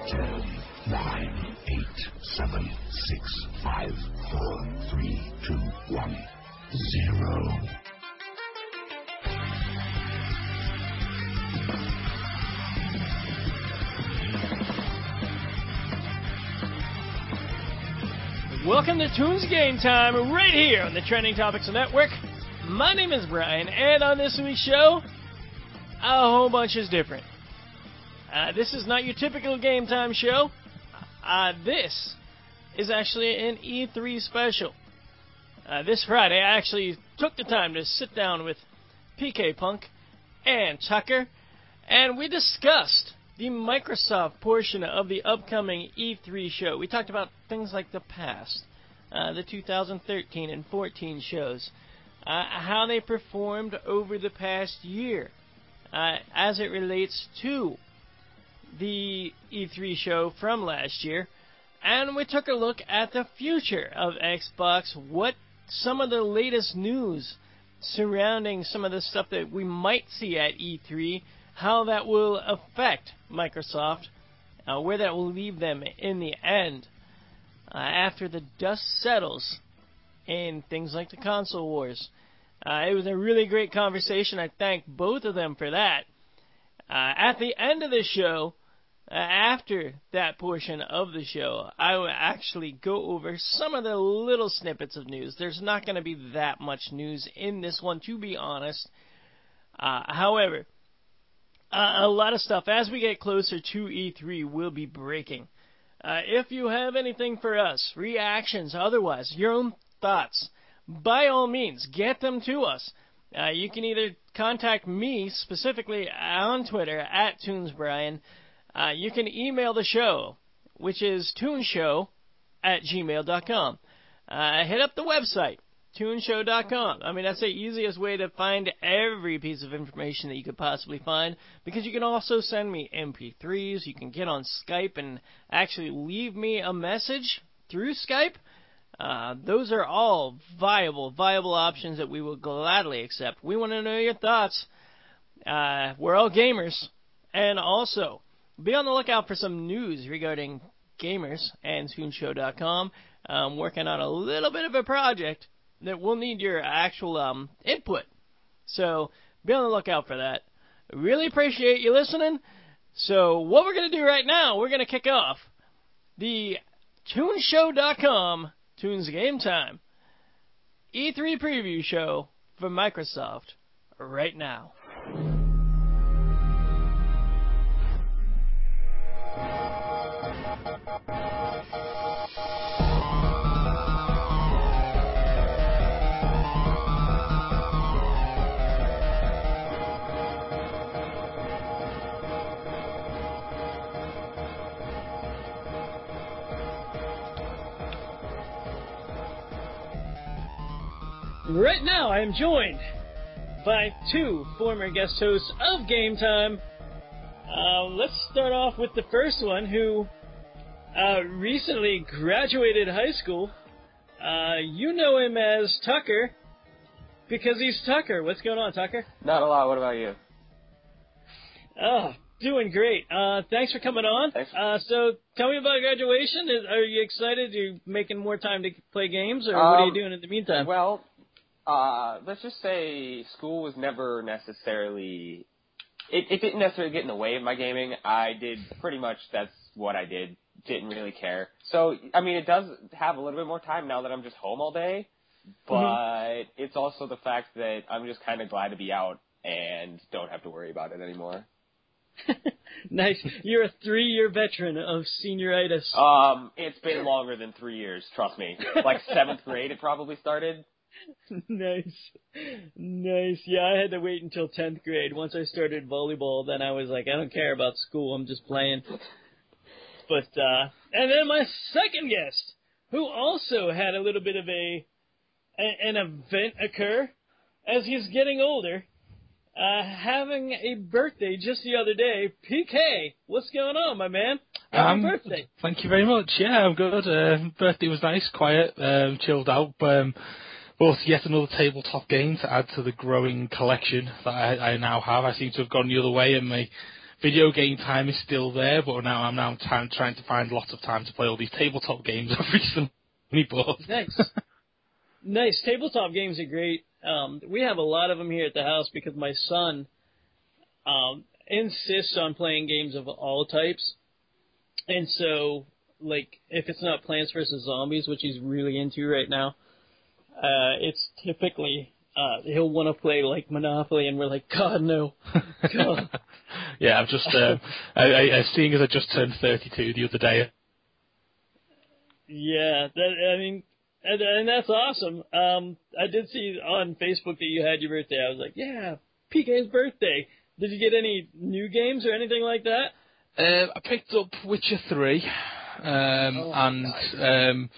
10, 9, 8, 7, 6, 5, 4, 3, 2, 1, 0. Welcome to Toons Game Time, right here on the Trending Topics Network. My name is Brian, and on this week's show, a whole bunch is different. This is not your typical Game Time show. This is actually an E3 special. This Friday, I actually took the time to sit down with PK Punk and Tucker, and we discussed the Microsoft portion of the upcoming E3 show. We talked about things like the past, the 2013 and 14 shows, how they performed over the past year as it relates to the E3 show from last year, and we took a look at the future of Xbox, what some of the latest news surrounding some of the stuff that we might see at E3, how that will affect Microsoft, where that will leave them in the end after the dust settles in things like the console wars. It was a really great conversation. I thank both of them for that. At the end of the show, after that portion of the show, I will actually go over some of the little snippets of news. There's not going to be that much news in this one, to be honest. However, a lot of stuff, as we get closer to E3, will be breaking. If you have anything for us, reactions, otherwise, your own thoughts, by all means, get them to us. You can either contact me specifically on Twitter at ToonsBrian. You can email the show, which is toonshow@gmail.com. Hit up the website, toonshow.com. I mean, that's the easiest way to find every piece of information that you could possibly find, because you can also send me MP3s. You can get on Skype and actually leave me a message through Skype. Those are all viable options that we will gladly accept. We want to know your thoughts. We're all gamers. And also, be on the lookout for some news regarding gamers and Toonshow.com. I'm working on a little bit of a project that will need your actual input. So be on the lookout for that. Really appreciate you listening. So what we're going to do right now, we're going to kick off the Toonshow.com Toons Game Time E3 preview show for Microsoft right now. Right now, I am joined by two former guest hosts of Game Time. Let's start off with the first one, who recently graduated high school. You know him as Tucker, because he's Tucker. What's going on, Tucker? Not a lot. What about you? Oh, doing great. Thanks for coming on. Thanks. So tell me about graduation. Are you excited? Are you making more time to play games, or what are you doing in the meantime? Well, let's just say school was never necessarily... It didn't necessarily get in the way of my gaming. I did pretty much, that's what I did. Didn't really care. So, I mean, it does have a little bit more time now that I'm just home all day. But it's also the fact that I'm just kind of glad to be out and don't have to worry about it anymore. Nice. You're a 3-year veteran of senioritis. It's been longer than 3 years, trust me. Like 7th grade it probably started. Nice. Yeah, I had to wait until 10th grade. Once I started volleyball, then I was like, I don't care about school, I'm just playing. But, and then my second guest, who also had a little bit of an event occur as he's getting older, having a birthday just the other day. PK, what's going on, my man? Happy birthday. Thank you very much. Yeah, I'm good. Birthday was nice, quiet, chilled out. Bought yet another tabletop game to add to the growing collection that I now have. I seem to have gone the other way, and my video game time is still there, but now I'm trying to find lots of time to play all these tabletop games I've recently bought. Nice. Nice. Tabletop games are great. We have a lot of them here at the house because my son insists on playing games of all types. And so, like, if it's not Plants vs. Zombies, which he's really into right now, it's typically, he'll want to play, like, Monopoly, and we're like, God, no. God. Yeah, I've just, seeing as I just turned 32 the other day. Yeah, and that's awesome. I did see on Facebook that you had your birthday. I was like, yeah, PK's birthday. Did you get any new games or anything like that? I picked up Witcher 3, nice.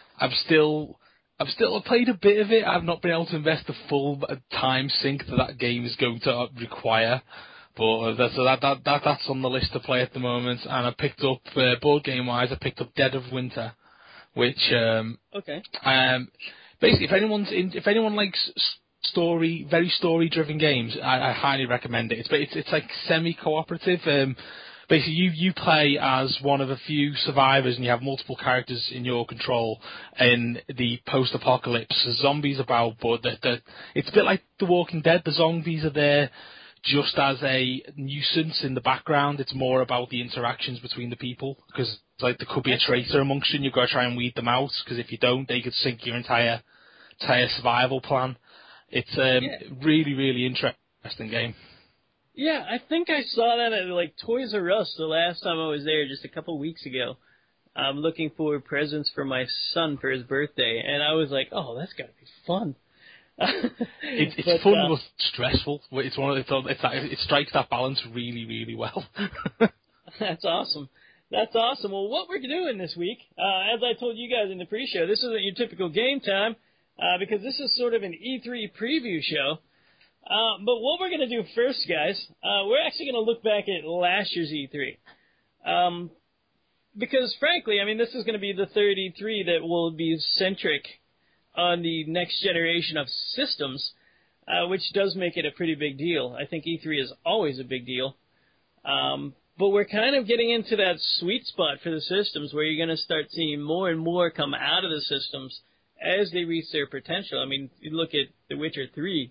I've played a bit of it. I've not been able to invest the full time sink that game is going to require. But that's on the list to play at the moment. And I picked up, board game wise, I picked up Dead of Winter, which, okay. Basically, if anyone likes very story driven games, I highly recommend it. It's like semi-cooperative. Basically, you play as one of a few survivors, and you have multiple characters in your control in the post-apocalypse. There's zombies about, but it's a bit like The Walking Dead. The zombies are there just as a nuisance in the background. It's more about the interactions between the people, because like there could be a traitor amongst you, and you've got to try and weed them out, because if you don't, they could sink your entire survival plan. It's really, really interesting game. Yeah, I think I saw that at like Toys R Us the last time I was there, just a couple weeks ago. I'm looking for presents for my son for his birthday, and I was like, oh, that's gotta be fun. It's fun but stressful. It's one of it strikes that balance really, really well. That's awesome. That's awesome. Well, what we're doing this week, as I told you guys in the pre-show, this isn't your typical game time, because this is sort of an E3 preview show. But what we're going to do first, guys, we're actually going to look back at last year's E3. Because, frankly, I mean, this is going to be the third E3 that will be centric on the next generation of systems, which does make it a pretty big deal. I think E3 is always a big deal. But we're kind of getting into that sweet spot for the systems where you're going to start seeing more and more come out of the systems as they reach their potential. I mean, you look at The Witcher 3,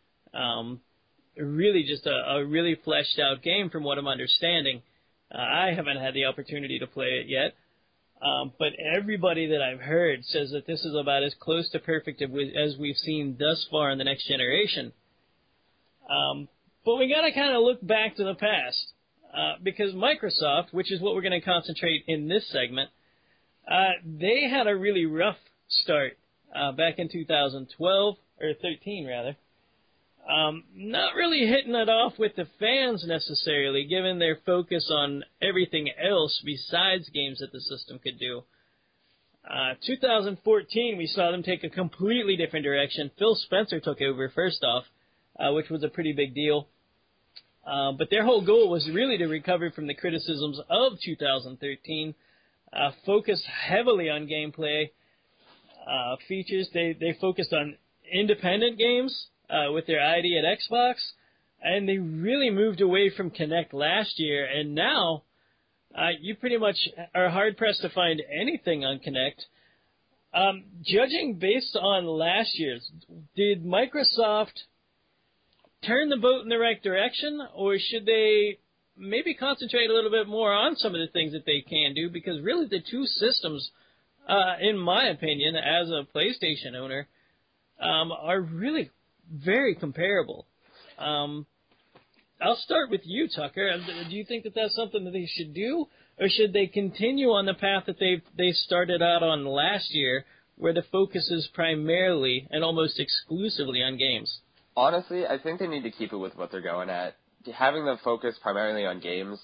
really just a really fleshed out game from what I'm understanding. I haven't had the opportunity to play it yet. But everybody that I've heard says that this is about as close to perfect as we've seen thus far in the next generation. But we got to kind of look back to the past. Because Microsoft, which is what we're going to concentrate in this segment, they had a really rough start back in 2012, or 13 rather. Not really hitting it off with the fans necessarily, given their focus on everything else besides games that the system could do. 2014, we saw them take a completely different direction. Phil Spencer took over first off, which was a pretty big deal. But their whole goal was really to recover from the criticisms of 2013, focused heavily on gameplay features. They focused on independent games with their ID at Xbox, and they really moved away from Kinect last year, and now you pretty much are hard-pressed to find anything on Kinect. Judging based on last year's, did Microsoft turn the boat in the right direction, or should they maybe concentrate a little bit more on some of the things that they can do? Because really the two systems, in my opinion, as a PlayStation owner, are really very comparable. I'll start with you, Tucker. Do you think that that's something that they should do, or should they continue on the path that they started out on last year, where the focus is primarily and almost exclusively on games? Honestly, I think they need to keep it with what they're going at. Having them focus primarily on games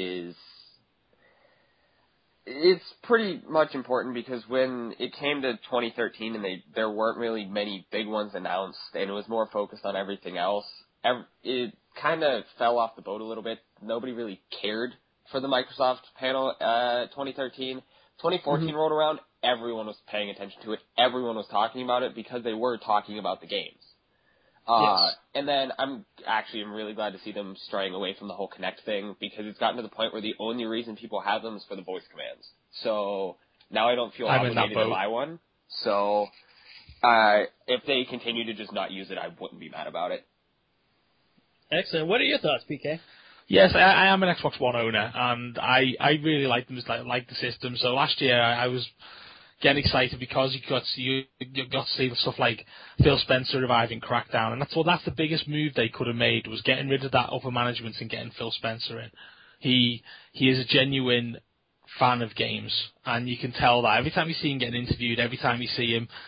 it's pretty much important, because when it came to 2013 and there weren't really many big ones announced, and it was more focused on everything else, it kind of fell off the boat a little bit. Nobody really cared for the Microsoft panel 2013. 2014 rolled around, everyone was paying attention to it. Everyone was talking about it because they were talking about the games. Yes. And then I'm really glad to see them straying away from the whole Kinect thing, because it's gotten to the point where the only reason people have them is for the voice commands. So now I don't feel obligated to buy one. So if they continue to just not use it, I wouldn't be mad about it. Excellent. What are your thoughts, PK? Yes, I am an Xbox One owner, and I really like them, like the system. So last year I was getting excited because you got to see stuff like Phil Spencer reviving Crackdown, and that's the biggest move they could have made, was getting rid of that upper management and getting Phil Spencer in. He is a genuine fan of games, and you can tell that every time you see him getting interviewed, every time you see him,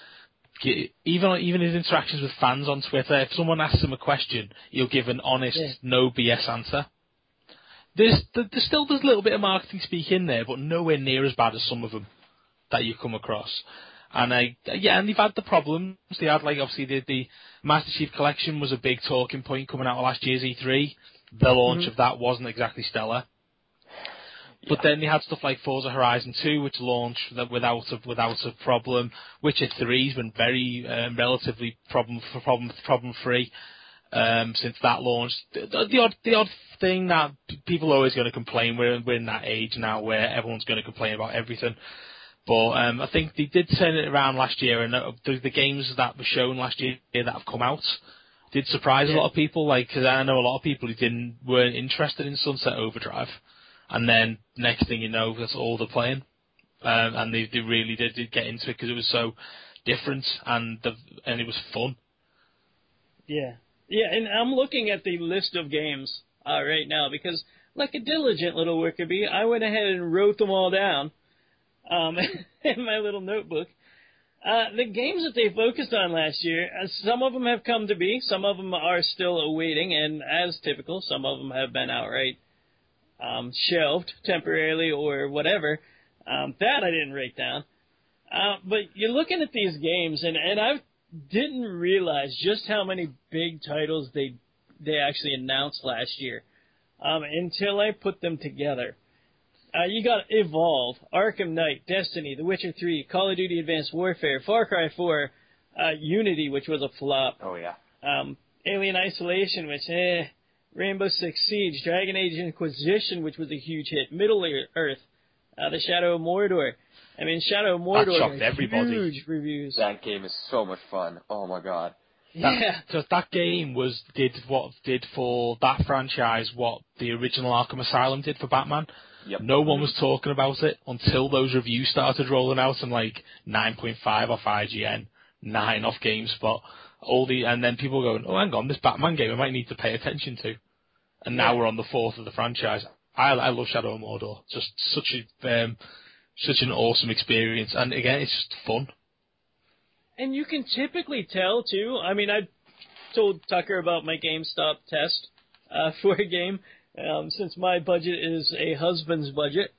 even his interactions with fans on Twitter, if someone asks him a question, he'll give an honest, no BS answer. There's still a little bit of marketing speak in there, but nowhere near as bad as some of them that you come across. And and they've had the problems. They had, obviously the Master Chief Collection was a big talking point coming out of last year's E3. The launch of that wasn't exactly stellar. Yeah. But then they had stuff like Forza Horizon 2, which launched without a problem. Witcher 3's been very relatively problem free since that launched. The odd thing that people are always going to complain. We're in that age now where everyone's going to complain about everything. But I think they did turn it around last year, and the games that were shown last year that have come out did surprise a lot of people. Because I know a lot of people who weren't interested in Sunset Overdrive, and then next thing you know, that's all they're playing, and they really did get into it because it was so different and it was fun. Yeah, and I'm looking at the list of games right now because, like a diligent little worker bee, I went ahead and wrote them all down. In my little notebook. The games that they focused on last year, some of them have come to be, some of them are still awaiting, and as typical, some of them have been outright shelved temporarily or whatever. That I didn't write down. But you're looking at these games, and I didn't realize just how many big titles they actually announced last year until I put them together. You got Evolve, Arkham Knight, Destiny, The Witcher 3, Call of Duty Advanced Warfare, Far Cry 4, Unity, which was a flop. Oh, yeah. Alien Isolation, which, Rainbow Six Siege, Dragon Age Inquisition, which was a huge hit, Middle Earth, The Shadow of Mordor. I mean, Shadow of Mordor shocked everybody. Huge reviews. That game is so much fun. Oh, my God. That game did for that franchise what the original Arkham Asylum did for Batman. Yep. No one was talking about it until those reviews started rolling out, and 9.5 off IGN, 9 off GameSpot, and then people going, oh, hang on, this Batman game I might need to pay attention to. And now we're on the 4th of the franchise. I love Shadow of Mordor. Just such an awesome experience, and again, it's just fun. And you can typically tell too. I mean, I told Tucker about my GameStop test for a game. Since my budget is a husband's budget.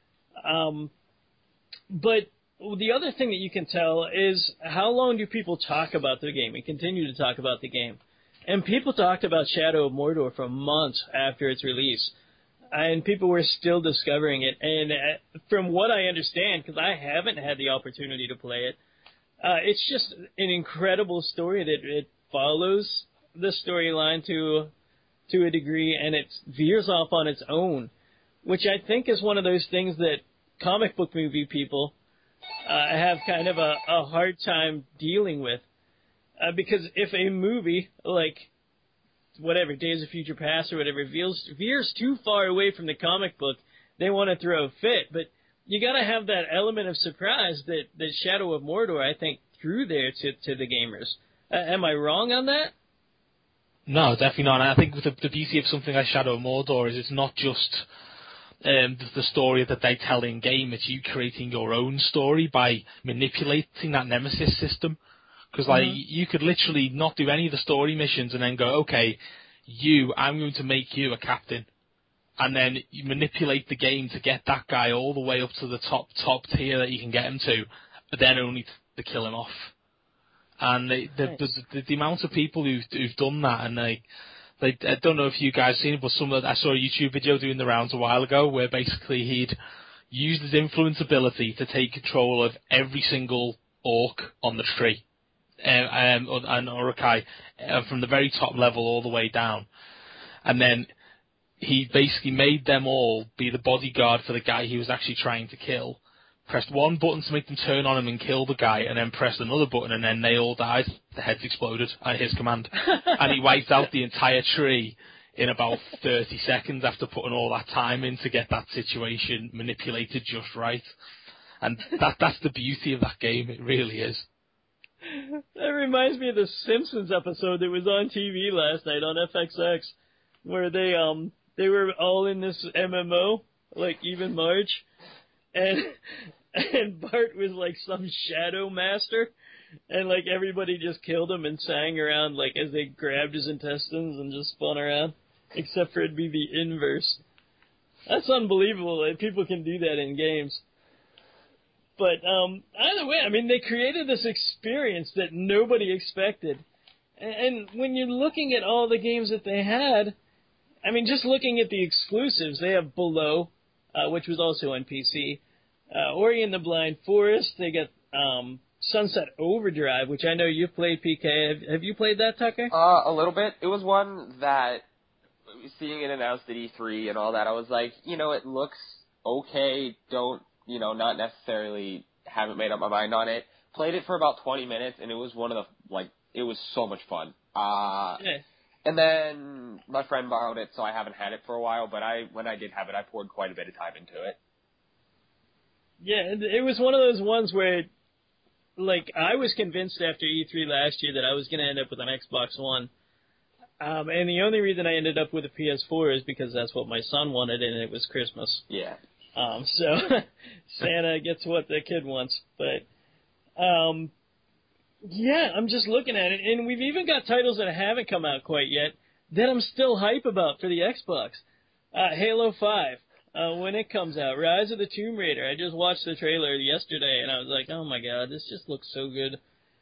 But the other thing that you can tell is how long do people talk about the game and continue to talk about the game. And people talked about Shadow of Mordor for months after its release. And people were still discovering it. And from what I understand, because I haven't had the opportunity to play it, it's just an incredible story that it follows the storyline to a degree, and it veers off on its own, which I think is one of those things that comic book movie people have kind of a hard time dealing with. Because if a movie, like, whatever, Days of Future Past or whatever, veers too far away from the comic book, they want to throw a fit. But you got to have that element of surprise that Shadow of Mordor, I think, threw there to the gamers. Am I wrong on that? No, definitely not. And I think the beauty of something like Shadow of Mordor is it's not just the story that they tell in game. It's you creating your own story by manipulating that Nemesis system. Because you could literally not do any of the story missions and then go, okay, I'm going to make you a captain, and then you manipulate the game to get that guy all the way up to the top tier that you can get him to, but then only to kill him off. And the amount of people who've done that, and I don't know if you guys seen it, but I saw a YouTube video doing the rounds a while ago where basically he'd used his influence ability to take control of every single orc on the tree. and Urukai from the very top level all the way down. And then he basically made them all be the bodyguard for the guy he was actually trying to kill. Pressed one button to make them turn on him and kill the guy, and then pressed another button, and then they all died. The heads exploded at his command. And he wiped out the entire tree in about 30 seconds after putting all that time in to get that situation manipulated just right. And that's the beauty of that game. It really is. That reminds me of the Simpsons episode that was on TV last night on FXX, where they were all in this MMO, like Even March, and Bart was like some shadow master, and like everybody just killed him and sang around like as they grabbed his intestines and just spun around, except for it'd be the inverse. That's unbelievable that people can do that in games. But either way, I mean, they created this experience that nobody expected. And when you're looking at all the games that they had, I mean, just looking at the exclusives, they have Below, which was also on PC, Ori and the Blind Forest. They got Sunset Overdrive, which I know you've played, PK. Have you played that, Tucker? A little bit. It was one that, seeing it announced at E3 and all that, I was like, it looks okay, not necessarily haven't made up my mind on it. Played it for about 20 minutes, and it was one of the, it was so much fun. Yeah. And then my friend borrowed it, so I haven't had it for a while, but when I did have it, I poured quite a bit of time into it. Yeah, it was one of those ones where, I was convinced after E3 last year that I was going to end up with an Xbox One. And the only reason I ended up with a PS4 is because that's what my son wanted, and it was Christmas. Yeah. So Santa gets what the kid wants. But, yeah, I'm just looking at it, and we've even got titles that haven't come out quite yet that I'm still hype about for the Xbox. Halo 5, when it comes out. Rise of the Tomb Raider. I just watched the trailer yesterday, and I was like, oh my god, this just looks so good.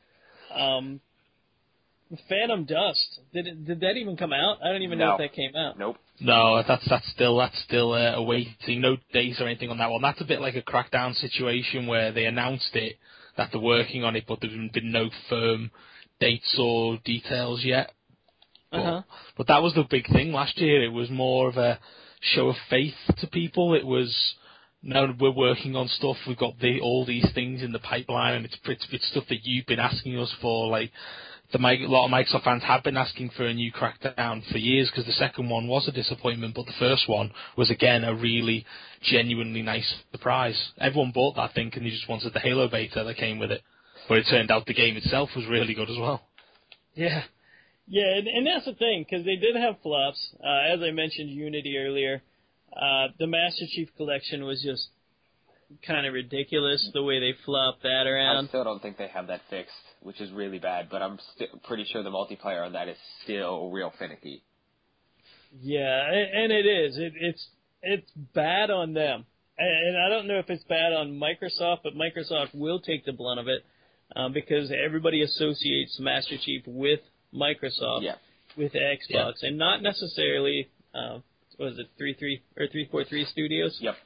Phantom Dust. Did that even come out? I don't even know if that came out. Nope. No, that's still awaiting. No dates or anything on that one. That's a bit like a Crackdown situation where they announced it, that they're working on it, but there's been no firm dates or details yet. But that was the big thing last year. It was more of a show of faith to people. It was, no, we're working on stuff. We've got all these things in the pipeline, and it's stuff that you've been asking us for. Like, a lot of Microsoft fans have been asking for a new Crackdown for years, because the second one was a disappointment, but the first one was, again, a really genuinely nice surprise. Everyone bought that thing, and they just wanted the Halo beta that came with it. But it turned out the game itself was really good as well. Yeah. Yeah, and that's the thing, because they did have flops. As I mentioned Unity earlier, the Master Chief Collection was just kind of ridiculous, the way they flopped that around. I still don't think they have that fixed, which is really bad, but I'm pretty sure the multiplayer on that is still real finicky. Yeah, and it is. It's bad on them. And I don't know if it's bad on Microsoft, but Microsoft will take the blunt of it, because everybody associates Master Chief with Microsoft, with Xbox, and not necessarily, what is it, 343 Studios? Yep.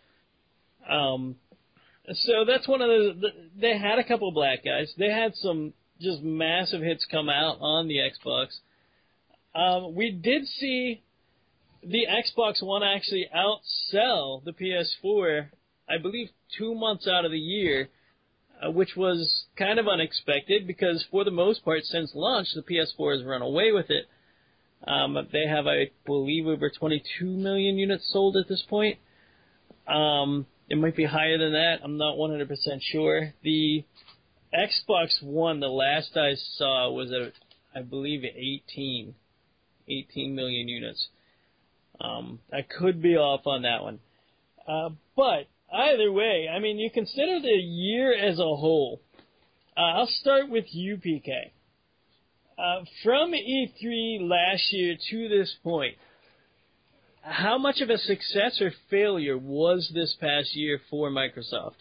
So that's one of those. They had a couple of black guys. They had some just massive hits come out on the Xbox. We did see the Xbox One actually outsell the PS4, I believe, 2 months out of the year, which was kind of unexpected because, for the most part, since launch, the PS4 has run away with it. They have, I believe, over 22 million units sold at this point. It might be higher than that. I'm not 100% sure. The Xbox One, the last I saw, was at, I believe, 18 million units. I could be off on that one. But either way, I mean, you consider the year as a whole. I'll start with you, PK. From E3 last year to this point, how much of a success or failure was this past year for Microsoft?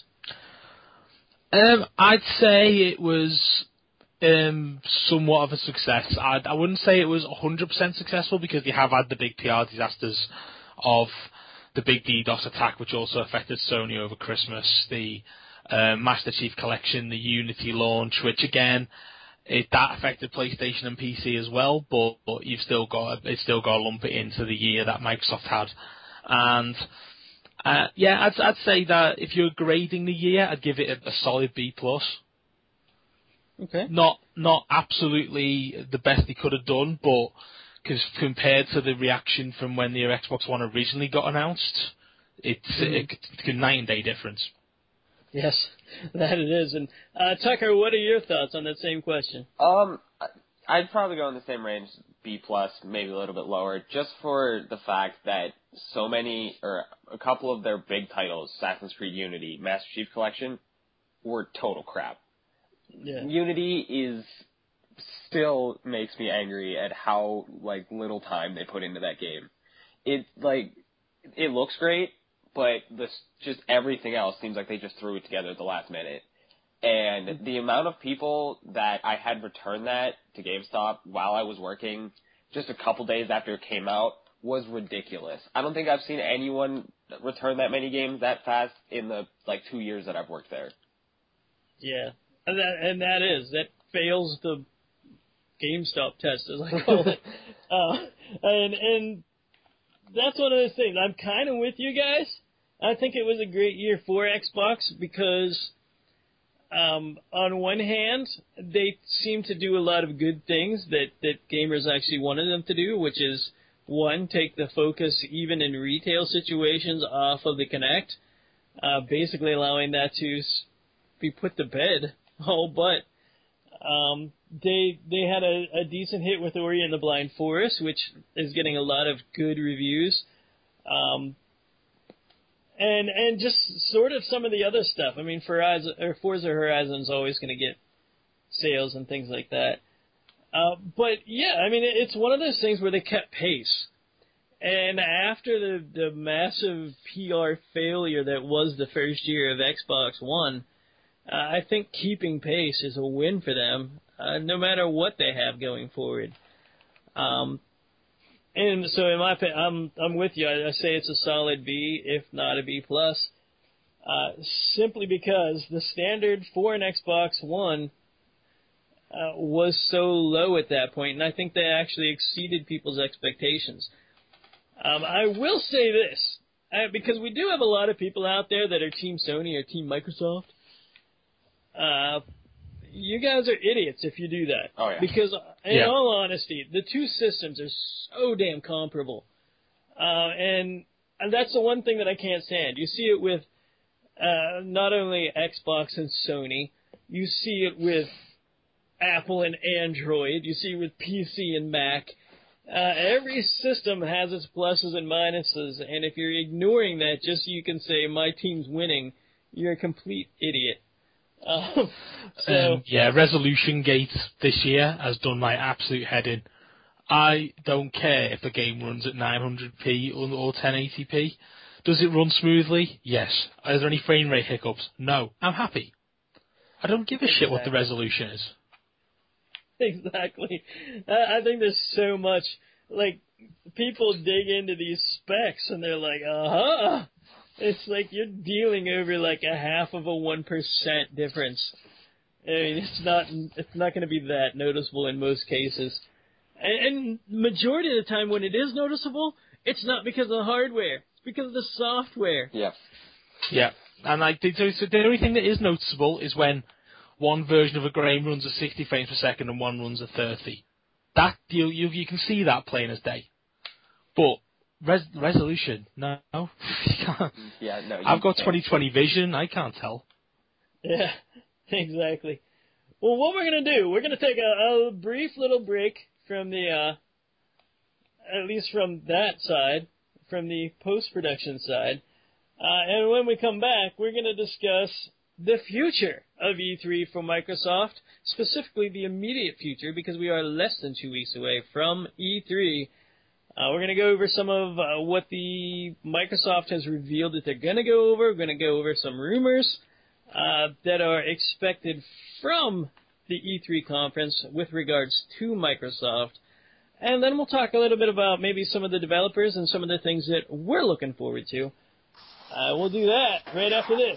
I'd say it was somewhat of a success. I wouldn't say it was 100% successful, because you have had the big PR disasters of the big DDoS attack, which also affected Sony over Christmas, the Master Chief Collection, the Unity launch, which again, that affected PlayStation and PC as well, but it's still got to lump it into the year that Microsoft had. And I'd say that if you're grading the year, I'd give it a solid B+. Okay. Not absolutely the best they could have done, but because compared to the reaction from when the Xbox One originally got announced, it's a night and day difference. Yes, that it is. And Tucker, what are your thoughts on that same question? I'd probably go in the same range, B+, maybe a little bit lower, just for the fact that so many, or a couple of their big titles, Assassin's Creed Unity, Master Chief Collection, were total crap. Yeah. Unity still makes me angry at how, little time they put into that game. It looks great, but just everything else seems like they just threw it together at the last minute. And the amount of people that I had returned that to GameStop while I was working just a couple days after it came out was ridiculous. I don't think I've seen anyone return that many games that fast in the 2 years that I've worked there. Yeah. And that fails the GameStop test, as I call it. And that's one of those things. I'm kind of with you guys. I think it was a great year for Xbox because, on one hand, they seem to do a lot of good things that gamers actually wanted them to do, which is, one, take the focus, even in retail situations, off of the Kinect, basically allowing that to be put to bed. But they had a decent hit with Ori and the Blind Forest, which is getting a lot of good reviews. And just sort of some of the other stuff. I mean, Forza Horizon is always going to get sales and things like that. But yeah, I mean, it's one of those things where they kept pace. And after the massive PR failure that was the first year of Xbox One, I think keeping pace is a win for them, no matter what they have going forward. And so, in my opinion, I'm with you. I say it's a solid B, if not a B+, simply because the standard for an Xbox One was so low at that point, and I think they actually exceeded people's expectations. I will say this, because we do have a lot of people out there that are Team Sony or Team Microsoft. You guys are idiots if you do that. Oh, yeah. Because, in all honesty, the two systems are so damn comparable. And that's the one thing that I can't stand. You see it with not only Xbox and Sony, you see it with Apple and Android, you see it with PC and Mac. Every system has its pluses and minuses, and if you're ignoring that just so you can say, my team's winning, you're a complete idiot. Resolution Gate this year has done my absolute head in. I don't care if the game runs at 900p or 1080p. Does it run smoothly? Yes. Are there any frame rate hiccups? No. I'm happy. I don't give a shit what the resolution is. Exactly. I think there's so much, people dig into these specs and they're like, It's like you're dealing over a half of a 1% difference. I mean, it's not going to be that noticeable in most cases. And majority of the time when it is noticeable, it's not because of the hardware. It's because of the software. Yeah. Yeah. And so the only thing that is noticeable is when one version of a game runs at 60 frames per second and one runs at 30. That you can see that plain as day. But resolution, no. You can't. Yeah, no. I've got 20/20 vision. I can't tell. Yeah, exactly. Well, what we're going to do, we're going to take a brief little break from the, at least from that side, from the post-production side. And when we come back, we're going to discuss the future of E3 for Microsoft, specifically the immediate future, because we are less than 2 weeks away from E3. We're going to go over some of what the Microsoft has revealed that they're going to go over. We're going to go over some rumors that are expected from the E3 conference with regards to Microsoft. And then we'll talk a little bit about maybe some of the developers and some of the things that we're looking forward to. We'll do that right after this.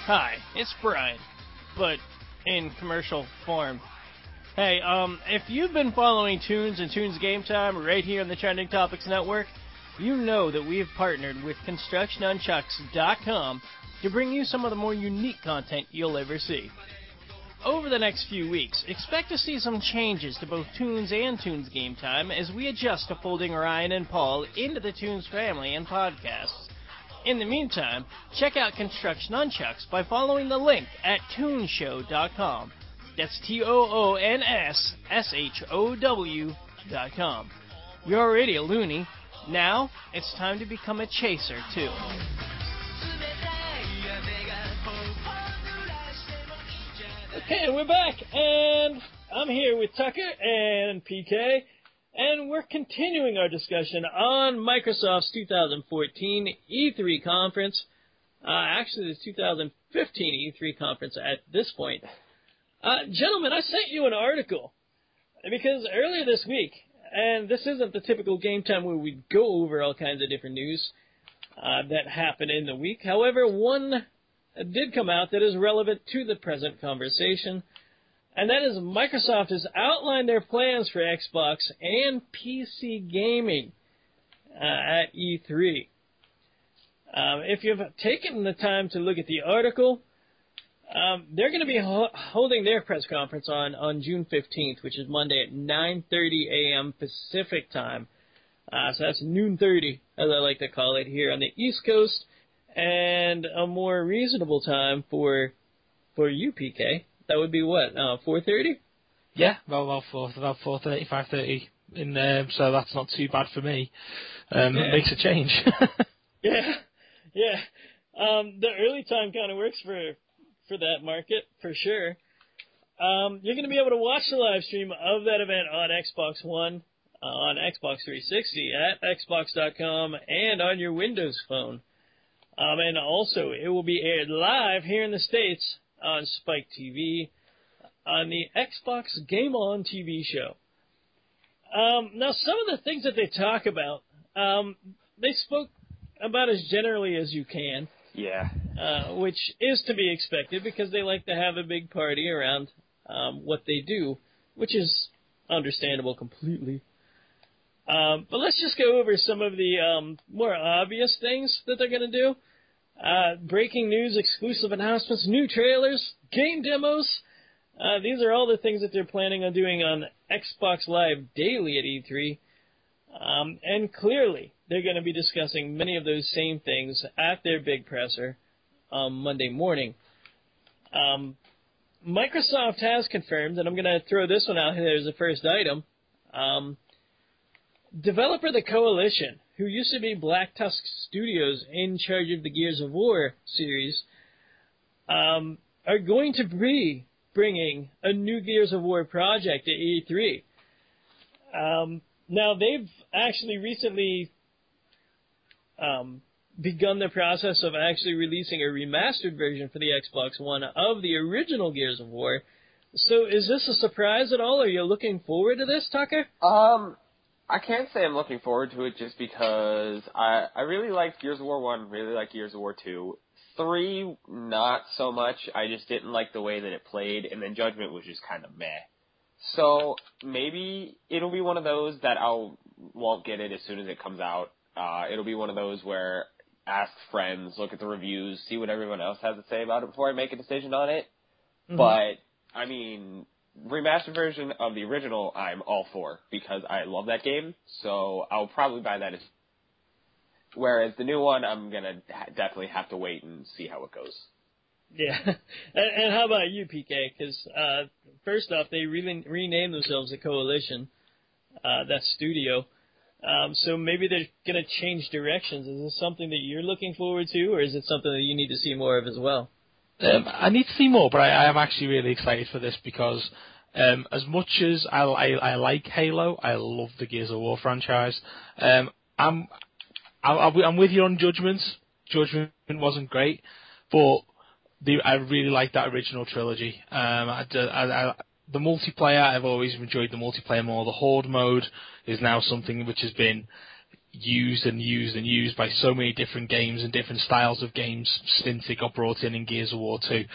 Hi, it's Brian, but in commercial form. Hey, if you've been following Tunes and Tunes Game Time right here on the Trending Topics Network, you know that we have partnered with ConstructNunchucks.com to bring you some of the more unique content you'll ever see. Over the next few weeks, expect to see some changes to both Tunes and Tunes Game Time as we adjust to folding Ryan and Paul into the Tunes family and podcasts. In the meantime, check out Construct Nunchucks by following the link at Toonshow.com. That's TOONSSHOW.com. You're already a loony. Now, it's time to become a chaser, too. Okay, we're back, and I'm here with Tucker and PK. And we're continuing our discussion on Microsoft's 2014 E3 conference. Actually, the 2015 E3 conference at this point. Gentlemen, I sent you an article because earlier this week, and this isn't the typical game time where we go over all kinds of different news that happened in the week. However, one did come out that is relevant to the present conversation. And that is Microsoft has outlined their plans for Xbox and PC gaming at E3. If you've taken the time to look at the article, they're going to be holding their press conference on June 15th, which is Monday at 9:30 a.m. Pacific time. So that's noon 30, as I like to call it, here on the East Coast, and a more reasonable time for you, PK. That would be what, 4:30? Yeah, about 4:30, 5:30. So that's not too bad for me. It makes a change. Yeah. The early time kind of works for that market, for sure. You're going to be able to watch the live stream of that event on Xbox One, on Xbox 360, at Xbox.com, and on your Windows phone. And also, it will be aired live here in the States on Spike TV, on the Xbox Game On TV show. Now, some of the things that they talk about, they spoke about as generally as you can. Yeah. Which is to be expected because they like to have a big party around what they do, which is understandable completely. But let's just go over some of the more obvious things that they're going to do. Breaking news, exclusive announcements, new trailers, game demos. These are all the things that they're planning on doing on Xbox Live daily at E3. And clearly, they're going to be discussing many of those same things at their big presser on Monday morning. Microsoft has confirmed, and I'm going to throw this one out here as the first item, developer The Coalition, who used to be Black Tusk Studios in charge of the Gears of War series, are going to be bringing a new Gears of War project to E3. Now, they've actually recently begun the process of actually releasing a remastered version for the Xbox One of the original Gears of War. So is this a surprise at all? Are you looking forward to this, Tucker? I can't say I'm looking forward to it just because I really liked Gears of War 1, really liked Gears of War 2. 3, not so much. I just didn't like the way that it played, and then Judgment was just kind of meh. So maybe it'll be one of those that won't get it as soon as it comes out. It'll be one of those where ask friends, look at the reviews, see what everyone else has to say about it before I make a decision on it. Mm-hmm. But, I mean, remastered version of the original, I'm all for, because I love that game, so I'll probably buy that. Whereas the new one, I'm going to definitely have to wait and see how it goes. Yeah. And how about you, PK? Because, first off, they renamed themselves the Coalition, that studio. So maybe they're going to change directions. Is this something that you're looking forward to, or is it something that you need to see more of as well? I need to see more, but I am actually really excited for this because as much as I like Halo, I love the Gears of War franchise. I'm with you on Judgment. Judgment wasn't great, but I really like that original trilogy. The multiplayer, I've always enjoyed the multiplayer more. The Horde mode is now something which has been used and used and used by so many different games and different styles of games since it got brought in Gears of War 2.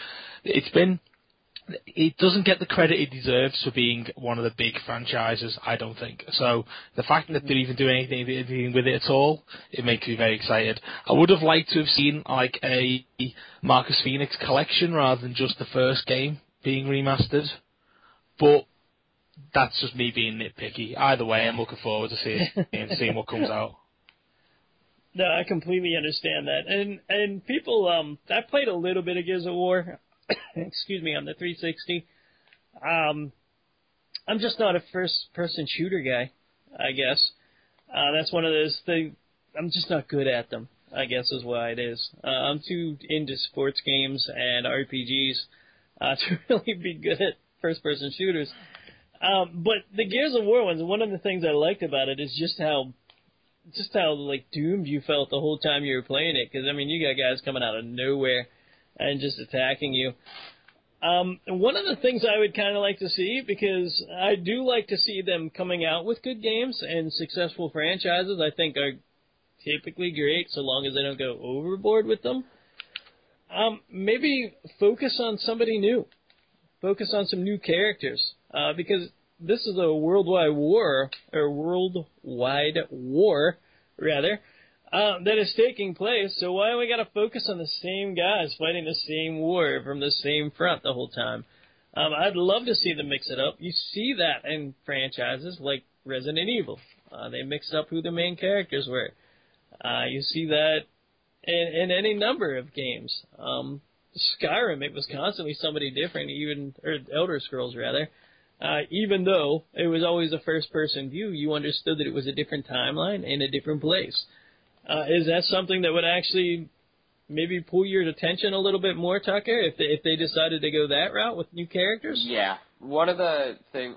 It doesn't get the credit it deserves for being one of the big franchises, I don't think. So the fact that they're even doing anything with it at all, it makes me very excited. I would have liked to have seen like a Marcus Phoenix collection rather than just the first game being remastered, but that's just me being nitpicky. Either way, I'm looking forward to seeing what comes out. No, I completely understand that. And people, I played a little bit of Gears of War, excuse me, on the 360. I'm just not a first-person shooter guy, I guess. That's one of those things, I'm just not good at them, I guess is why it is. I'm too into sports games and RPGs to really be good at first-person shooters. But the Gears of War ones, one of the things I liked about it is just how like doomed you felt the whole time you were playing it. Because I mean, you got guys coming out of nowhere and just attacking you. One of the things I would kind of like to see, because I do like to see them coming out with good games and successful franchises, I think are typically great so long as they don't go overboard with them. Maybe focus on somebody new. Focus on some new characters. Because this is a worldwide war, that is taking place, so why do we gotta focus on the same guys fighting the same war from the same front the whole time? I'd love to see them mix it up. You see that in franchises like Resident Evil. They mixed up who the main characters were. You see that in any number of games. Skyrim, it was constantly somebody different, or Elder Scrolls rather. Even though it was always a first-person view, you understood that it was a different timeline and a different place. Is that something that would actually maybe pull your attention a little bit more, Tucker, if they decided to go that route with new characters? Yeah. One of the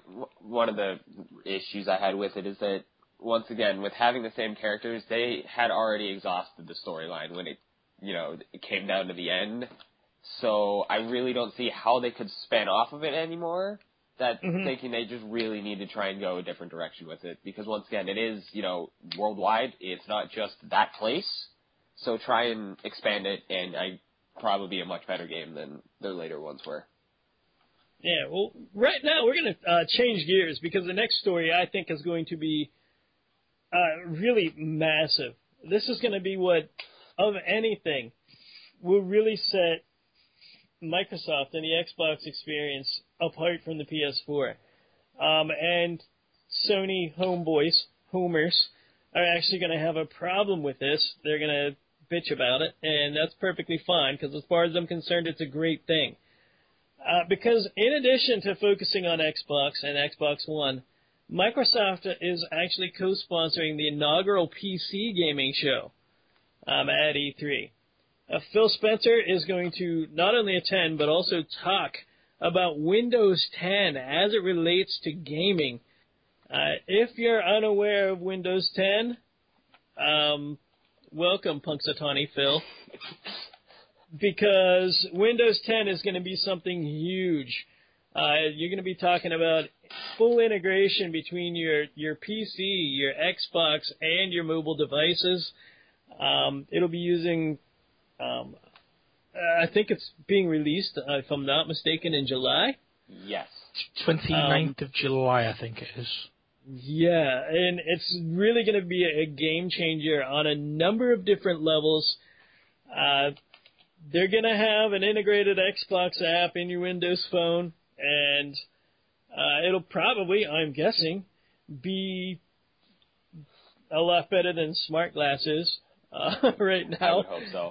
issues I had with it is that, once again, with having the same characters, they had already exhausted the storyline when it came down to the end. So I really don't see how they could span off of it anymore. Thinking they just really need to try and go a different direction with it. Because once again, it is, worldwide. It's not just that place. So try and expand it, and I'd probably be a much better game than their later ones were. Yeah, well, right now we're going to change gears, because the next story I think is going to be really massive. This is going to be what, of anything, will really set Microsoft and the Xbox experience apart from the PS4. And Sony homers, are actually going to have a problem with this. They're going to bitch about it, and that's perfectly fine, because as far as I'm concerned, it's a great thing. Because in addition to focusing on Xbox and Xbox One, Microsoft is actually co-sponsoring the inaugural PC gaming show at E3. Phil Spencer is going to not only attend, but also talk about Windows 10 as it relates to gaming. If you're unaware of Windows 10, welcome, Punxsutawney Phil. Because Windows 10 is going to be something huge. You're going to be talking about full integration between your PC, your Xbox, and your mobile devices. It'll be using... I think it's being released, if I'm not mistaken, in July? Yes. 29th of July, I think it is. Yeah, and it's really going to be a game changer on a number of different levels. They're going to have an integrated Xbox app in your Windows Phone, and it'll probably, I'm guessing, be a lot better than smart glasses right now. I would hope so.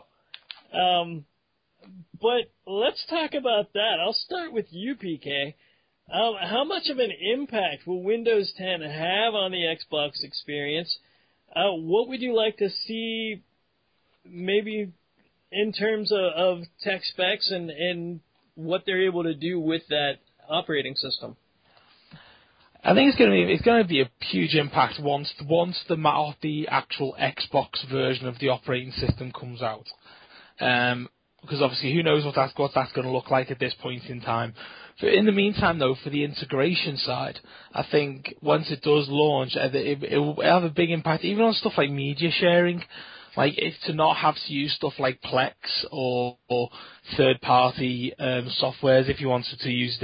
But let's talk about that. I'll start with you, PK. How much of an impact will Windows 10 have on the Xbox experience? What would you like to see, maybe in terms of tech specs and what they're able to do with that operating system? I think it's going to be a huge impact once the actual Xbox version of the operating system comes out. because obviously who knows what that's going to look like at this point in time. In the meantime, though, for the integration side, I think once it does launch, it will have a big impact, even on stuff like media sharing. Like, to not have to use stuff like Plex or third-party softwares if you wanted to use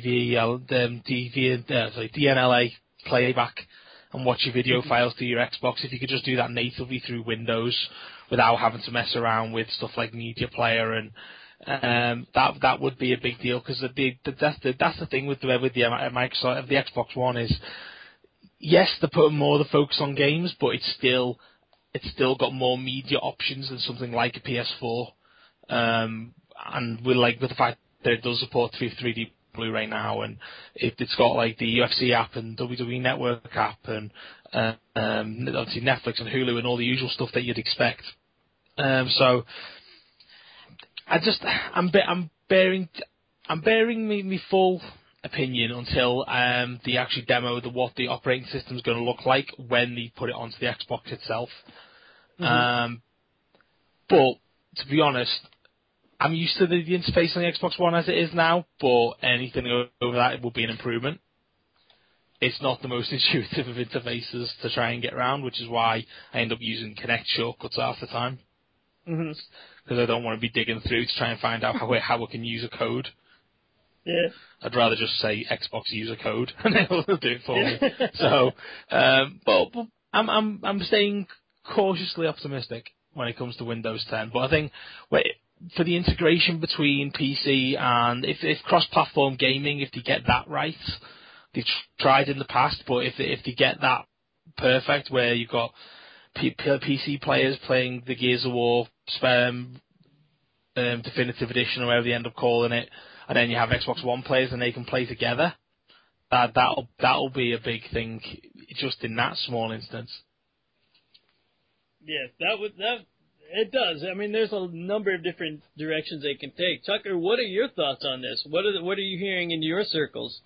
DNLA playback and watch your video files to your Xbox. If you could just do that natively through Windows without having to mess around with stuff like Media Player, and that would be a big deal, because that's the thing with the Microsoft, the Xbox One is, yes, they're putting more of the focus on games, but it's still got more media options than something like a PS4, and with the fact that it does support 3D Blu-ray now, and it's got like the UFC app and WWE Network app, and obviously Netflix and Hulu and all the usual stuff that you'd expect. So I'm bearing me full opinion until they actually demo what the operating system is going to look like when they put it onto the Xbox itself. But to be honest, I'm used to the interface on the Xbox One as it is now, but anything over that will be an improvement. It's not the most intuitive of interfaces to try and get around, which is why I end up using Kinect shortcuts half the time. Because I don't want to be digging through to try and find out how I can use a code. Yeah. I'd rather just say Xbox user code and they'll do it for me. So, but I'm staying cautiously optimistic when it comes to Windows 10. But I think for the integration between PC and if cross-platform gaming, if they get that right, they've tried in the past, but if they get that perfect, where you've got PC players playing the Gears of War Definitive Edition or whatever they end up calling it, and then you have Xbox One players and they can play together, that'll be a big thing just in that small instance. Yeah, it does. I mean, there's a number of different directions they can take. Tucker, what are your thoughts on this? What are you hearing in your circles?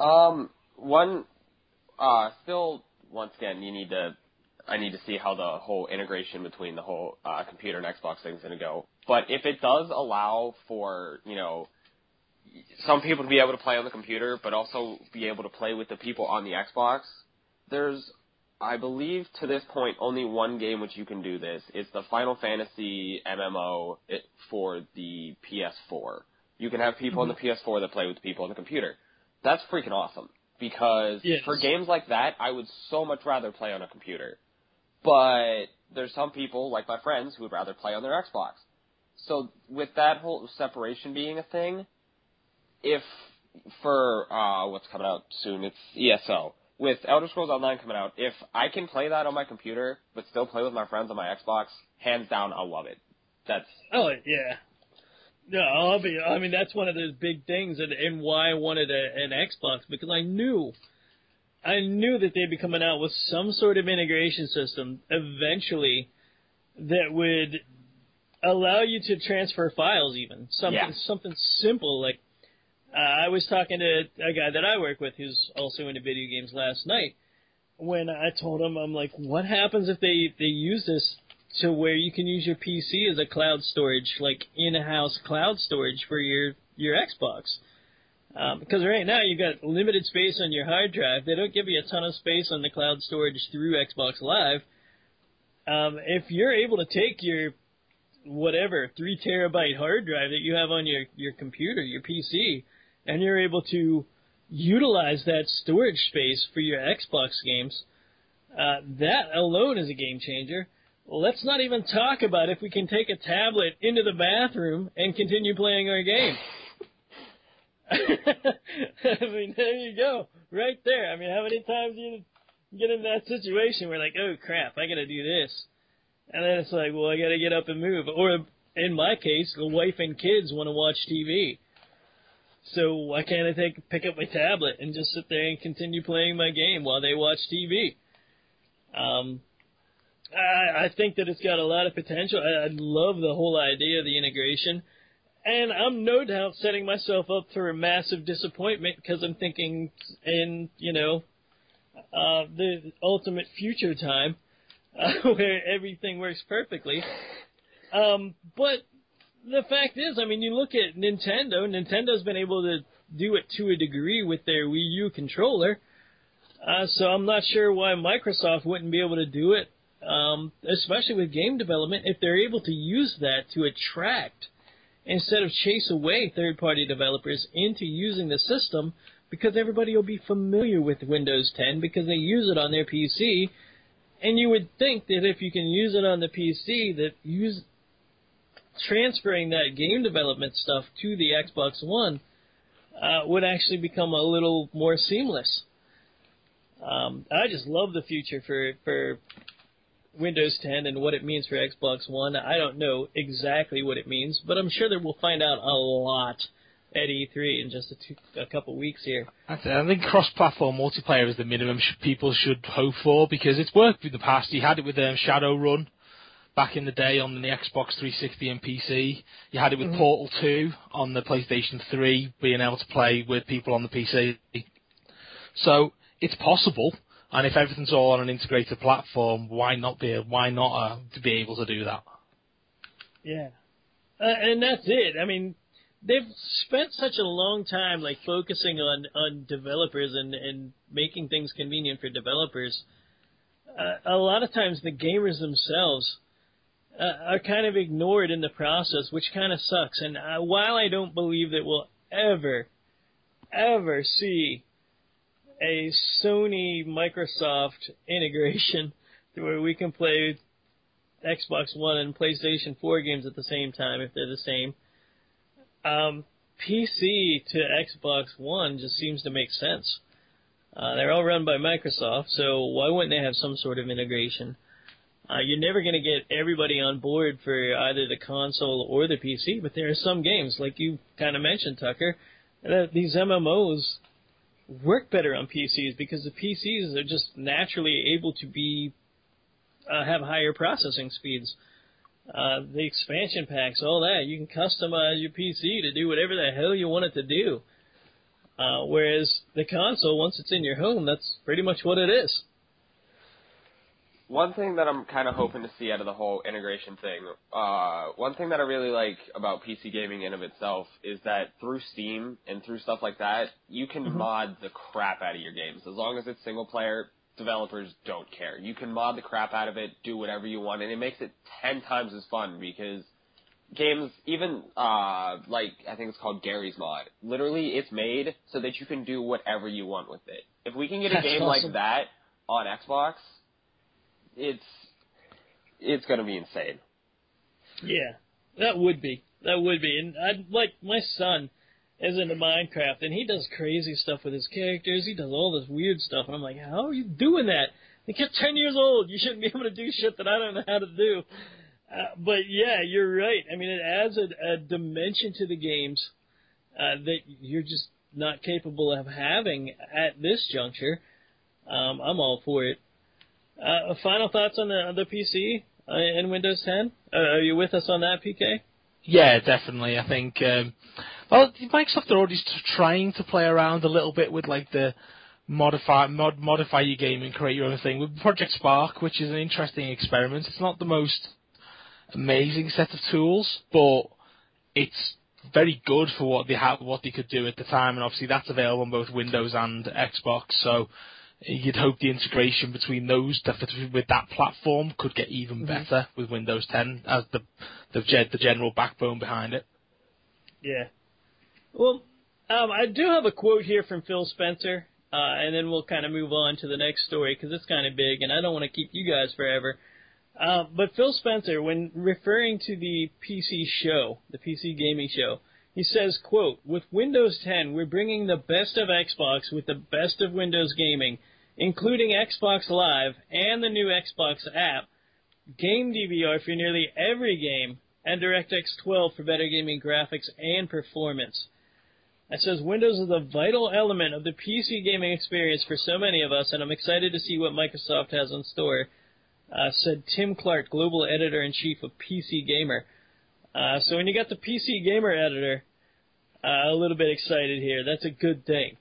Still, once again, I need to see how the whole integration between the whole computer and Xbox thing is going to go. But if it does allow for, some people to be able to play on the computer, but also be able to play with the people on the Xbox, there's, I believe, to this point, only one game which you can do this. It's the Final Fantasy MMO for the PS4. You can have people on the PS4 that play with people on the computer. That's freaking awesome. Because for games like that, I would so much rather play on a computer. But there's some people, like my friends, who would rather play on their Xbox. So with that whole separation being a thing, if for what's coming out soon, it's ESO. With Elder Scrolls Online coming out, if I can play that on my computer but still play with my friends on my Xbox, hands down, I'll love it. That's one of those big things, and why I wanted an Xbox, because I knew that they'd be coming out with some sort of integration system eventually that would allow you to transfer files, even something simple. Like I was talking to a guy that I work with who's also into video games last night, when I told him, I'm like, what happens if they use this to where you can use your PC as a cloud storage, like in-house cloud storage for your Xbox? Because right now you've got limited space on your hard drive. They don't give you a ton of space on the cloud storage through Xbox Live. If you're able to take your 3 terabyte hard drive that you have on your computer, your PC, and you're able to utilize that storage space for your Xbox games, that alone is a game changer. Let's not even talk about if we can take a tablet into the bathroom and continue playing our game. I mean, there you go. Right there. I mean, how many times do you get in that situation where, like, oh, crap, I got to do this. And then it's like, well, I got to get up and move. Or, in my case, the wife and kids want to watch TV. So why can't I pick up my tablet and just sit there and continue playing my game while they watch TV? I think that it's got a lot of potential. I love the whole idea of the integration. And I'm no doubt setting myself up for a massive disappointment, because I'm thinking in, the ultimate future time where everything works perfectly. But the fact is, I mean, you look at Nintendo. Nintendo's been able to do it to a degree with their Wii U controller. So I'm not sure why Microsoft wouldn't be able to do it, especially with game development, if they're able to use that to attract instead of chase away third-party developers into using the system, because everybody will be familiar with Windows 10 because they use it on their PC. And you would think that if you can use it on the PC, that transferring that game development stuff to the Xbox One would actually become a little more seamless. I just love the future for Windows 10 and what it means for Xbox One. I don't know exactly what it means, but I'm sure that we'll find out a lot at E3 in just a couple weeks here. I think cross-platform multiplayer is the minimum people should hope for, because it's worked in the past. You had it with Shadowrun back in the day on the Xbox 360 and PC. You had it with Portal 2 on the PlayStation 3, being able to play with people on the PC. So it's possible, and if everything's all on an integrated platform, why not be able to do that? Yeah, and that's it. I mean, they've spent such a long time focusing on developers and making things convenient for developers. A lot of times the gamers themselves are kind of ignored in the process, which kind of sucks. And while I don't believe that we'll ever see a Sony Microsoft integration to where we can play Xbox One and PlayStation 4 games at the same time if they're the same, PC to Xbox One just seems to make sense. They're all run by Microsoft, so why wouldn't they have some sort of integration? You're never going to get everybody on board for either the console or the PC, but there are some games, like you kind of mentioned, Tucker, that these MMOs work better on PCs because the PCs are just naturally able to be have higher processing speeds. The expansion packs, all that, you can customize your PC to do whatever the hell you want it to do. Whereas the console, once it's in your home, that's pretty much what it is. One thing that I'm kind of hoping to see out of the whole integration thing, one thing that I really like about PC gaming in of itself is that through Steam and through stuff like that, you can mod the crap out of your games. As long as it's single player, developers don't care. You can mod the crap out of it, do whatever you want, and it makes it 10 times as fun because games, even I think it's called Gary's Mod, literally it's made so that you can do whatever you want with it. If we can get a game awesome. like that on Xbox, it's going to be insane. Yeah, that would be. And my son is into Minecraft, and he does crazy stuff with his characters. He does all this weird stuff, and I'm like, how are you doing that? The kid's 10 years old. You shouldn't be able to do shit that I don't know how to do. But yeah, you're right. I mean, it adds a dimension to the games that you're just not capable of having at this juncture. I'm all for it. Final thoughts on the PC and Windows 10? Are you with us on that, PK? Yeah, definitely. I think, Microsoft are already trying to play around a little bit with the modify your game and create your own thing with Project Spark, which is an interesting experiment. It's not the most amazing set of tools, but it's very good for what they could do at the time, and obviously that's available on both Windows and Xbox. So you'd hope the integration between those with that platform could get even better with Windows 10 as the general backbone behind it. Yeah. Well, I do have a quote here from Phil Spencer, and then we'll kind of move on to the next story because it's kind of big, and I don't want to keep you guys forever. But Phil Spencer, when referring to the PC show, the PC gaming show, he says, quote, "With Windows 10, we're bringing the best of Xbox with the best of Windows gaming, including Xbox Live and the new Xbox app, game DVR for nearly every game, and DirectX 12 for better gaming graphics and performance." It says, "Windows is a vital element of the PC gaming experience for so many of us, and I'm excited to see what Microsoft has in store," said Tim Clark, global editor-in-chief of PC Gamer. So when you got the PC Gamer editor a little bit excited here, that's a good thing.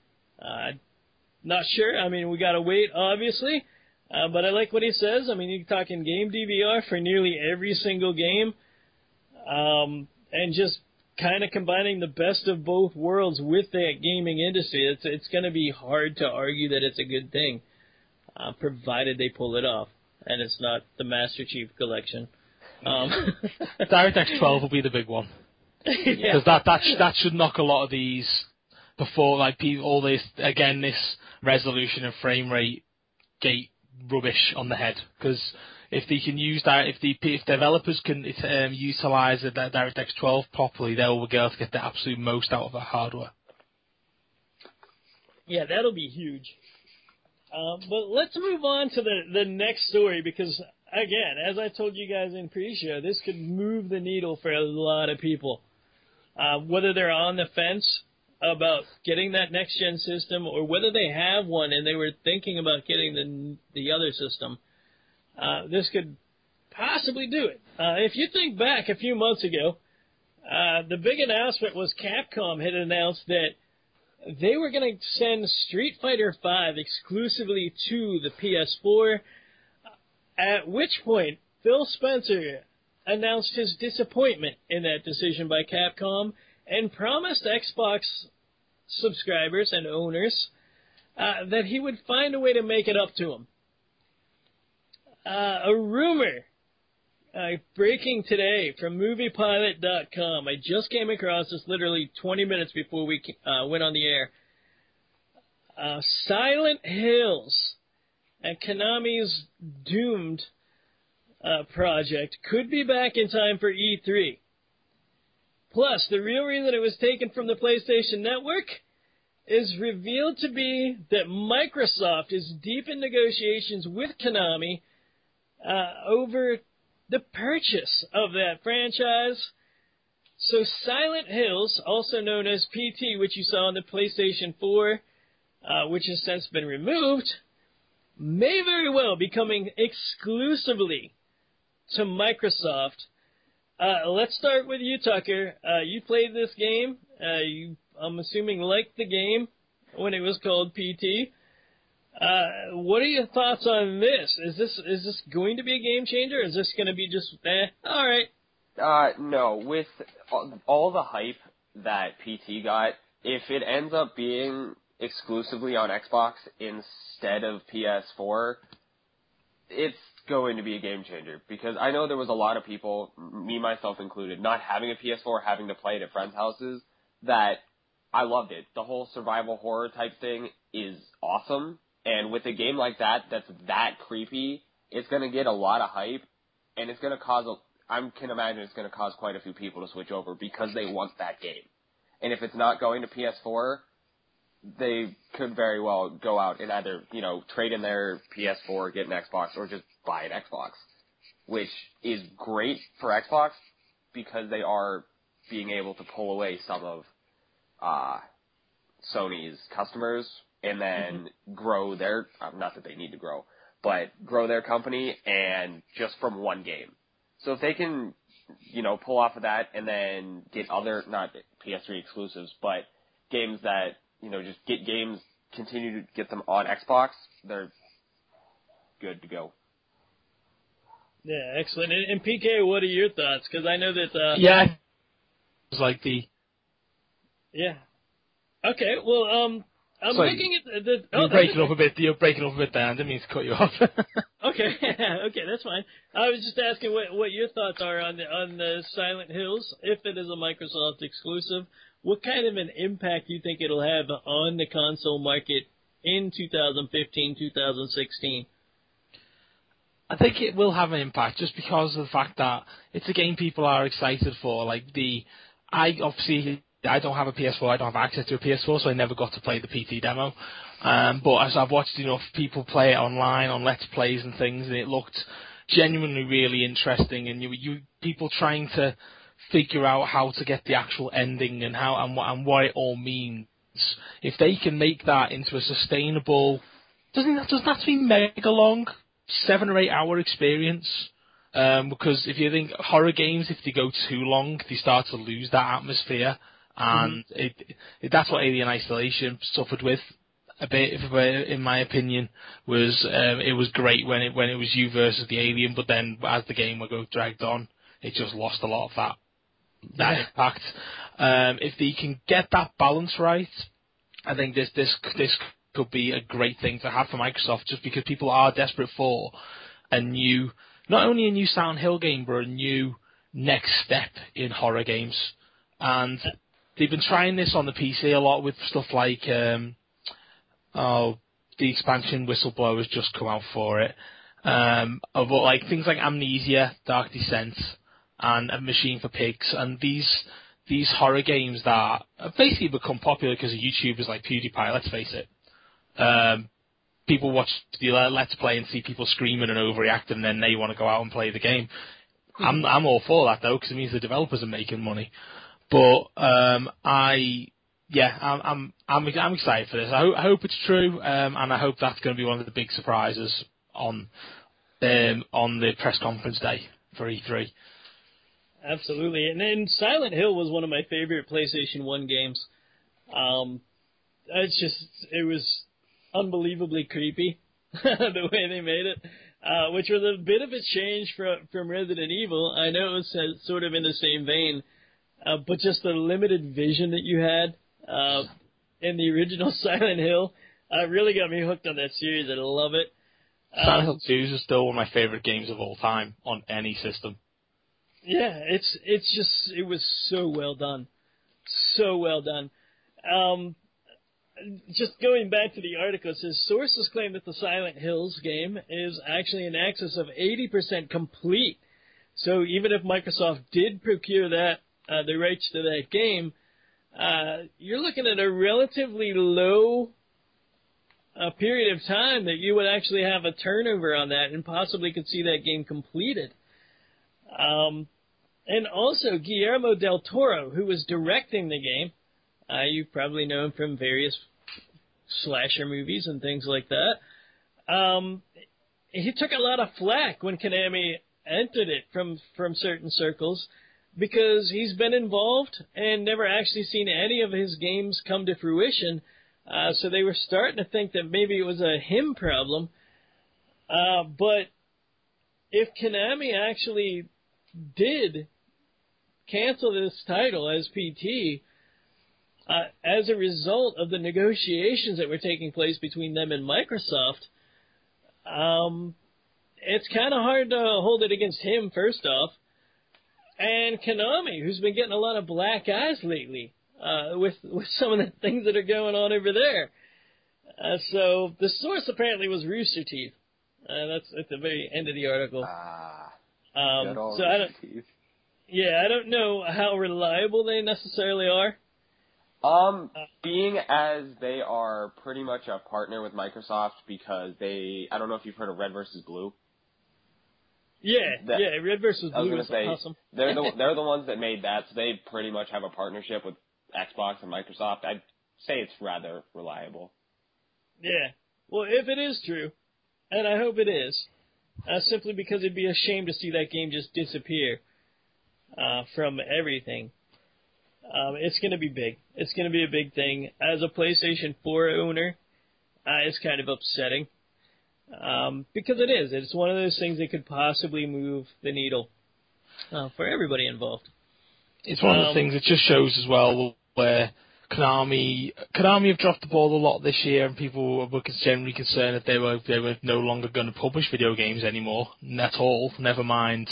Not sure. I mean, we got to wait, obviously. But I like what he says. I mean, you're talking game DVR for nearly every single game. and just kind of combining the best of both worlds with that gaming industry. It's going to be hard to argue that it's a good thing, provided they pull it off, and it's not the Master Chief Collection. DirectX 12 will be the big one, because that should knock a lot of these before, like, all this again, this resolution and frame rate gate rubbish on the head. Because if they can use that, if developers can utilize the DirectX 12 properly, they'll be able to get the absolute most out of their hardware. Yeah, that'll be huge. But let's move on to the next story, because, again, as I told you guys in pre-show, this could move the needle for a lot of people. Whether they're on the fence about getting that next-gen system, or whether they have one and they were thinking about getting the other system, this could possibly do it. If you think back a few months ago, the big announcement was Capcom had announced that they were going to send Street Fighter V exclusively to the PS4, at which point Phil Spencer announced his disappointment in that decision by Capcom and promised Xbox subscribers and owners that he would find a way to make it up to them. A rumor breaking today from MoviePilot.com. I just came across this literally 20 minutes before we went on the air. Silent Hills and Konami's Doomed project could be back in time for E3. Plus, the real reason it was taken from the PlayStation Network is revealed to be that Microsoft is deep in negotiations with Konami over the purchase of that franchise. So Silent Hills, also known as PT, which you saw on the PlayStation 4, which has since been removed, may very well be coming exclusively to Microsoft. Let's start with you, Tucker. You played this game. I'm assuming liked the game when it was called PT. What are your thoughts on this? Is this going to be a game changer? Or is this going to be just, all right? No. With all the hype that PT got, if it ends up being exclusively on Xbox instead of PS4, it's going to be a game changer. Because I know there was a lot of people, me myself included, not having a PS4, having to play it at friends' houses, that I loved it. The whole survival horror type thing is awesome. And with a game like that, that's that creepy, it's going to get a lot of hype, and it's going to cause, I can imagine it's going to cause quite a few people to switch over because they want that game. And if it's not going to PS4, they could very well go out and either, trade in their PS4, get an Xbox, or just buy an Xbox, which is great for Xbox because they are being able to pull away some of Sony's customers and then grow their, not that they need to grow, but grow their company and just from one game. So if they can, pull off of that and then get other, not PS3 exclusives, but games that, just get games, continue to get them on Xbox, they're good to go. Yeah, excellent. And PK, what are your thoughts? Because I know that... Yeah, it was like the... Yeah. Okay, well, I'm looking at the... You're breaking up a bit. You're breaking up a bit there. I didn't mean to cut you off. Okay, okay, that's fine. I was just asking what your thoughts are on the Silent Hills, if it is a Microsoft exclusive. What kind of an impact do you think it'll have on the console market in 2015, 2016? I think it will have an impact just because of the fact that it's a game people are excited for. I don't have a PS4, I don't have access to a PS4, so I never got to play the PT demo. But as I've watched enough people play it online on Let's Plays and things, and it looked genuinely really interesting. And you people trying to figure out how to get the actual ending and how and what it all means. If they can make that into a sustainable, doesn't that have to be mega long, 7 or 8 hour experience? Because if you think horror games, if they go too long, they start to lose that atmosphere. And that's what Alien Isolation suffered with a bit, in my opinion. It was great when it was you versus the alien, but then as the game would go dragged on, it just lost a lot of that. that impact. If they can get that balance right, I think this could be a great thing to have for Microsoft, just because people are desperate for a new, not only a new Silent Hill game, but a new next step in horror games. And they've been trying this on the PC a lot with stuff like, the expansion Whistleblower has just come out for it. But like things like Amnesia, Dark Descent, and A Machine for Pigs, and these horror games that have basically become popular because of YouTubers like PewDiePie, let's face it. People watch the Let's Play and see people screaming and overreacting, and then they want to go out and play the game. I'm all for that though, because it means the developers are making money. But I'm excited for this. I hope it's true, and I hope that's going to be one of the big surprises on the press conference day for E3. Absolutely. And then Silent Hill was one of my favorite PlayStation 1 games. It was unbelievably creepy, the way they made it, which was a bit of a change from Resident Evil. I know it was sort of in the same vein, but just the limited vision that you had in the original Silent Hill really got me hooked on that series. I love it. Silent Hill 2 is still one of my favorite games of all time on any system. Yeah, it was so well done. So well done. Just going back to the article, it says sources claim that the Silent Hills game is actually in excess of 80% complete. So even if Microsoft did procure the rights to that game, you're looking at a relatively low period of time that you would actually have a turnover on that and possibly could see that game completed. And also Guillermo del Toro, who was directing the game, you probably know him from various slasher movies and things like that. He took a lot of flack when Konami entered it from certain circles, because he's been involved and never actually seen any of his games come to fruition. So they were starting to think that maybe it was a him problem. But if Konami actually did cancel this title as PT, as a result of the negotiations that were taking place between them and Microsoft, it's kind of hard to hold it against him, first off. And Konami, who's been getting a lot of black eyes lately with some of the things that are going on over there. So the source apparently was Rooster Teeth. That's at the very end of the article. Good old so Rooster Teeth. Yeah, I don't know how reliable they necessarily are. Being as they are pretty much a partner with Microsoft, because I don't know if you've heard of Red vs. Blue. Yeah, Red vs. Blue was awesome. They're the ones that made that, so they pretty much have a partnership with Xbox and Microsoft. I'd say it's rather reliable. Yeah. Well, if it is true, and I hope it is, simply because it'd be a shame to see that game just disappear from everything. It's going to be big. It's going to be a big thing. As a PlayStation 4 owner, it's kind of upsetting. Because it is. It's one of those things that could possibly move the needle for everybody involved. It's one of the things that just shows as well where Konami have dropped the ball a lot this year, and people were generally concerned that they were no longer going to publish video games anymore. At all. Never mind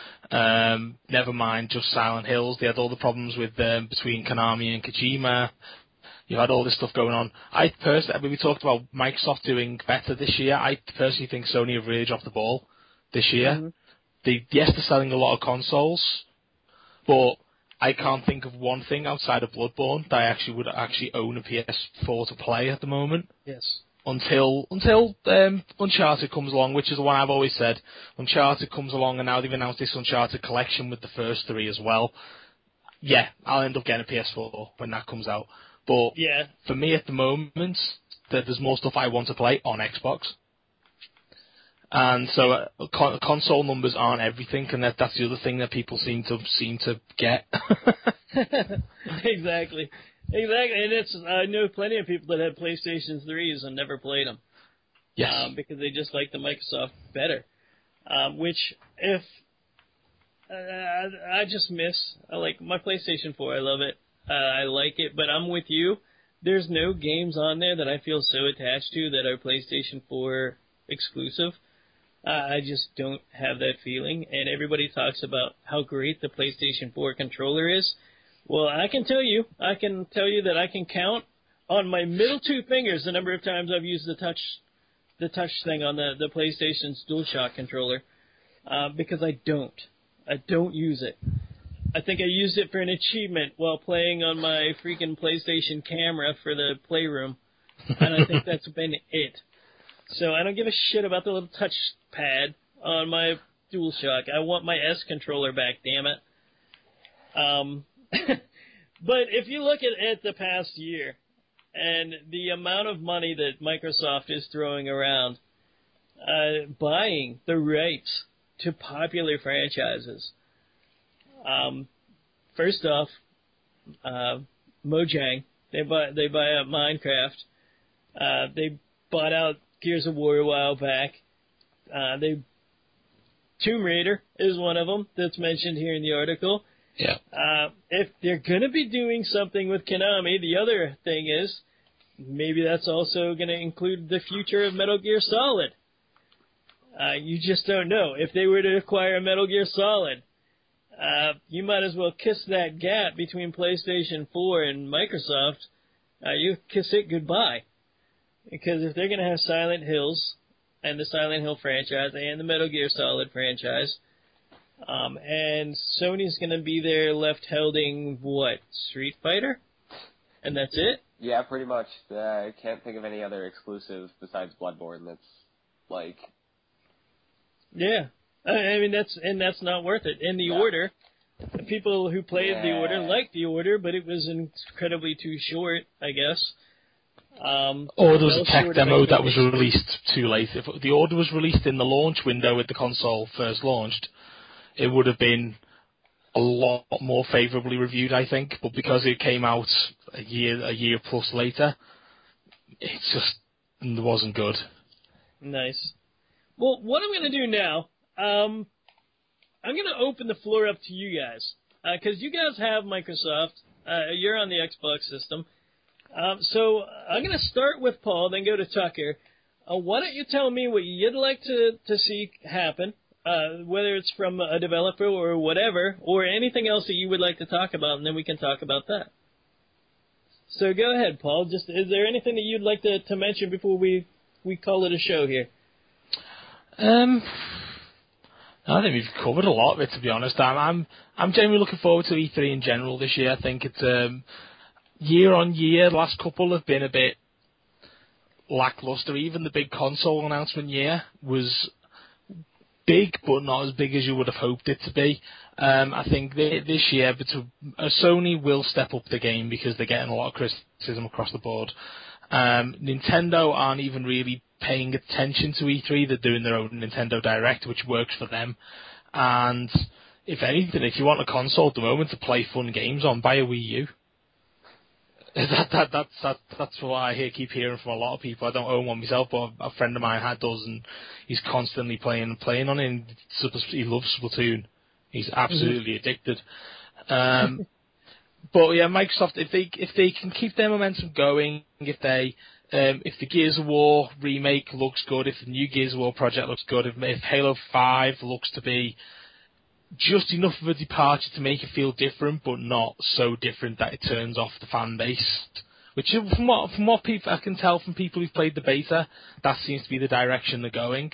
just Silent Hills. They had all the problems with between Konami and Kojima. You had all this stuff going on. We talked about Microsoft doing better this year. I personally think Sony have really dropped the ball this year. Mm-hmm. They're selling a lot of consoles, but I can't think of one thing outside of Bloodborne that I would own a PS4 to play at the moment. Yes. Until Uncharted comes along, which is the one I've always said. Uncharted comes along, and now they've announced this Uncharted collection with the first three as well. Yeah, I'll end up getting a PS4 when that comes out. But yeah, for me at the moment, there's more stuff I want to play on Xbox. And so console numbers aren't everything, and that's the other thing that people seem to get. Exactly. And I know plenty of people that had PlayStation 3s and never played them. Yes. Because they just like the Microsoft better. Which, if I just miss. I like my PlayStation 4. I love it. I like it, but I'm with you. There's no games on there that I feel so attached to that are PlayStation 4 exclusive. I just don't have that feeling. And everybody talks about how great the PlayStation 4 controller is. Well, I can tell you that I can count on my middle two fingers the number of times I've used the touch thing on the PlayStation's DualShock controller, because I don't use it. I think I used it for an achievement while playing on my freaking PlayStation camera for the Playroom, and I think that's been it. So I don't give a shit about the little touch pad on my DualShock. I want my S controller back, damn it. But if you look at the past year and the amount of money that Microsoft is throwing around buying the rights to popular franchises, first off, Mojang, they buy out Minecraft. They bought out Gears of War a while back. Tomb Raider is one of them that's mentioned here in the article. Yeah. If they're going to be doing something with Konami, the other thing is maybe that's also going to include the future of Metal Gear Solid. You just don't know. If they were to acquire Metal Gear Solid, you might as well kiss that gap between PlayStation 4 and Microsoft. You kiss it goodbye. Because if they're going to have Silent Hills and the Silent Hill franchise and the Metal Gear Solid franchise, and Sony's going to be there left holding, what, Street Fighter? And that's it? Yeah, pretty much. I can't think of any other exclusive besides Bloodborne that's like... Yeah. I mean, that's not worth it. In The Order, the people who played The Order liked The Order, but it was incredibly too short, I guess. Or there was a tech demo that was released too late. If The Order was released in the launch window with the console first launched, it would have been a lot more favourably reviewed, I think. But because it came out a year plus later, it just wasn't good. Nice. Well, what I'm going to do now, I'm going to open the floor up to you guys. Because you guys have Microsoft. You're on the Xbox system. So I'm going to start with Paul, then go to Tucker. Why don't you tell me what you'd like to see happen, whether it's from a developer or whatever, or anything else that you would like to talk about, and then we can talk about that. So go ahead, Paul. Is there anything that you'd like to mention before we call it a show here? I think we've covered a lot of it, to be honest. I'm genuinely looking forward to E3 in general this year. I think it's year on year, the last couple have been a bit lackluster. Even the big console announcement year was big, but not as big as you would have hoped it to be. I think this year, Sony will step up the game because they're getting a lot of criticism across the board. Nintendo aren't even really paying attention to E3. They're doing their own Nintendo Direct, which works for them. And if anything, if you want a console at the moment to play fun games on, buy a Wii U. That's what I keep hearing from a lot of people. I don't own one myself, but a friend of mine does, and he's constantly playing on it. And he loves Splatoon. He's absolutely addicted. But yeah, Microsoft, if they can keep their momentum going, if the Gears of War remake looks good, if the new Gears of War project looks good, if Halo 5 looks to be just enough of a departure to make it feel different, but not so different that it turns off the fan base. Which, from what people I can tell from people who've played the beta, that seems to be the direction they're going.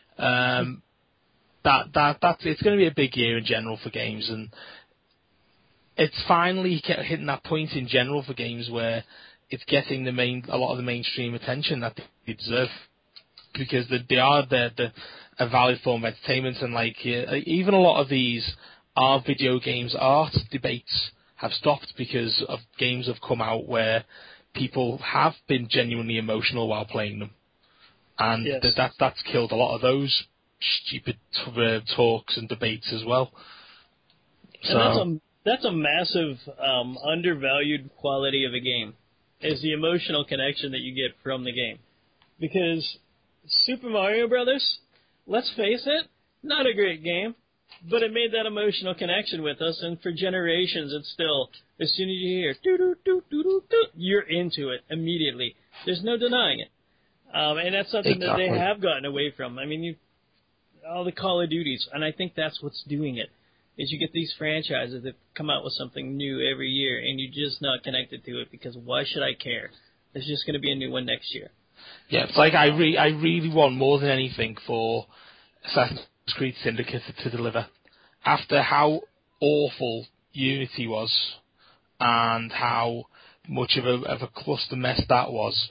It's going to be a big year in general for games, and it's finally hitting that point in general for games where it's getting a lot of the mainstream attention that they deserve, because they are a valid form of entertainment, and even a lot of these video games art debates have stopped because of games have come out where people have been genuinely emotional while playing them, and yes, that's killed a lot of those stupid talks and debates as well. And that's a massive undervalued quality of a game, is the emotional connection that you get from the game. Because Super Mario Brothers, let's face it, not a great game. But it made that emotional connection with us, and for generations, it's still, as soon as you hear doo-doo-doo-doo-doo-doo, you're into it immediately. There's no denying it. And that's something that they have gotten away from. I mean, all the Call of Duties, and I think that's what's doing it, is you get these franchises that come out with something new every year, and you're just not connected to it, because why should I care? There's just going to be a new one next year. Yeah, it's like I really want more than anything for Assassin's Creed Syndicate to deliver. After how awful Unity was, and how much of a cluster mess that was,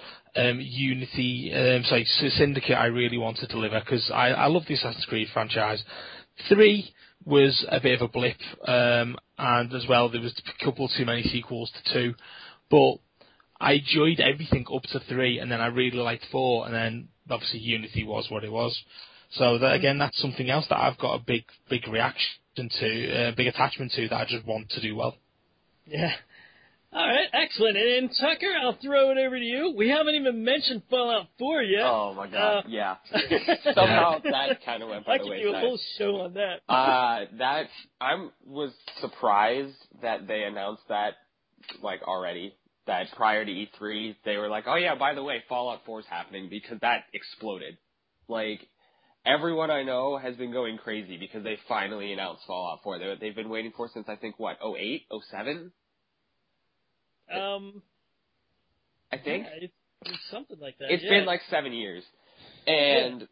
Syndicate I really want to deliver, because I love the Assassin's Creed franchise. 3 was a bit of a blip, and as well there was a couple too many sequels to 2, but I enjoyed everything up to 3, and then I really liked 4, and then obviously Unity was what it was. So that's something else that I've got a big reaction to, big attachment to, that I just want to do well. Yeah. All right, excellent. And Tucker, I'll throw it over to you. We haven't even mentioned Fallout 4 yet. Oh my God, yeah. Somehow that kind of went by the wayside. I could do a whole show on that. I was surprised that they announced that already. That prior to E3, they were like, oh yeah, by the way, Fallout 4 is happening, because that exploded. Everyone I know has been going crazy because they finally announced Fallout 4. They've been waiting for since, I think, 08, 07? I think. Yeah, it's something like that. It's been 7 years. And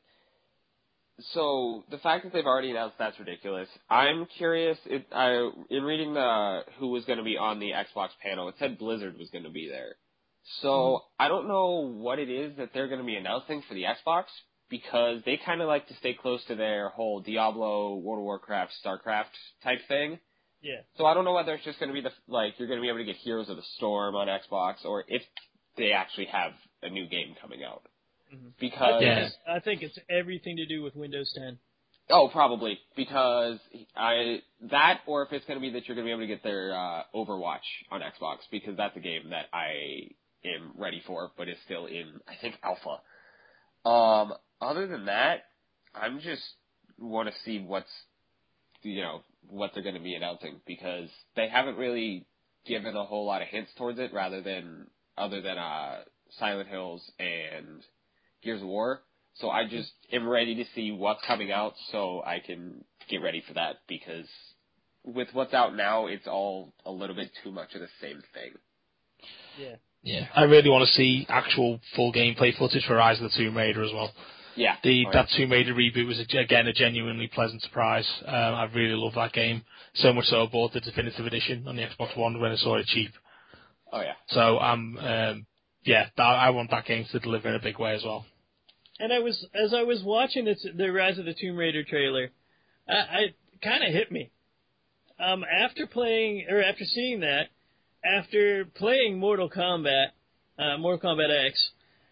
so the fact that they've already announced that's ridiculous. I'm curious, in reading who was going to be on the Xbox panel, it said Blizzard was going to be there. So I don't know what it is that they're going to be announcing for the Xbox, because they kind of like to stay close to their whole Diablo, World of Warcraft, StarCraft type thing. Yeah. So I don't know whether it's just going to be you're going to be able to get Heroes of the Storm on Xbox, or if they actually have a new game coming out. Mm-hmm. Because I think it's everything to do with Windows 10. Oh, probably, because or if it's going to be that you're going to be able to get their Overwatch on Xbox, because that's a game that I am ready for, but is still in, I think, alpha. Other than that, I'm just want to see what they're going to be announcing, because they haven't really given a whole lot of hints towards it, other than Silent Hills and Gears of War. So I just am ready to see what's coming out so I can get ready for that, because with what's out now, it's all a little bit too much of the same thing. Yeah. Yeah, I really want to see actual full gameplay footage for Rise of the Tomb Raider as well. Yeah. That Tomb Raider reboot was, again, a genuinely pleasant surprise. I really love that game. So much so I bought the Definitive Edition on the Xbox One when I saw it cheap. Oh, yeah. So, I want that game to deliver in a big way as well. And as I was watching the Rise of the Tomb Raider trailer, it kind of hit me. After seeing that, after playing Mortal Kombat X,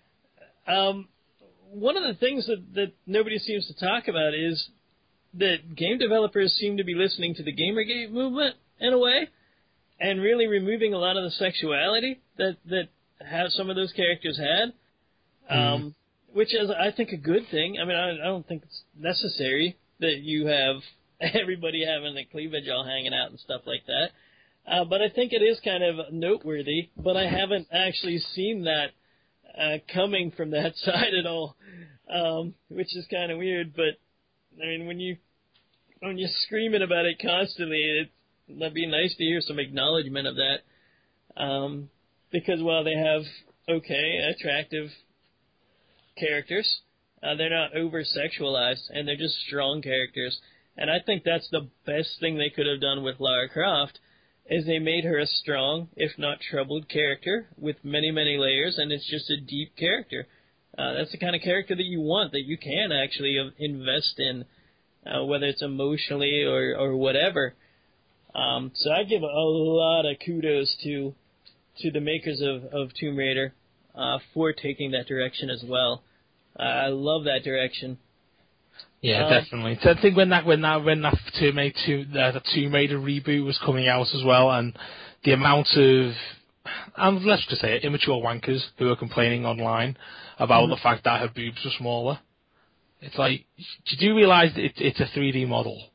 one of the things that nobody seems to talk about is that game developers seem to be listening to the Gamergate movement in a way, and really removing a lot of the sexuality that some of those characters had, which is, I think, a good thing. I mean, I don't think it's necessary that you have everybody having the cleavage all hanging out and stuff like that. But I think it is kind of noteworthy, but I haven't actually seen that coming from that side at all, which is kind of weird. But I mean, when you're screaming about it constantly, it'd be nice to hear some acknowledgement of that, because while they have attractive characters, they're not over sexualized, and they're just strong characters. And I think that's the best thing they could have done with Lara Croft, is they made her a strong, if not troubled, character with many, many layers, and it's just a deep character. That's the kind of character that you want, that you can actually invest in, whether it's emotionally or whatever. So I give a lot of kudos to the makers of Tomb Raider for taking that direction as well. I love that direction. Yeah, definitely. So I think when that Tomb Raider reboot was coming out as well, and the amount of, let's just say it, immature wankers who were complaining online about the fact that her boobs were smaller. It's like, did you realise it's a 3D model?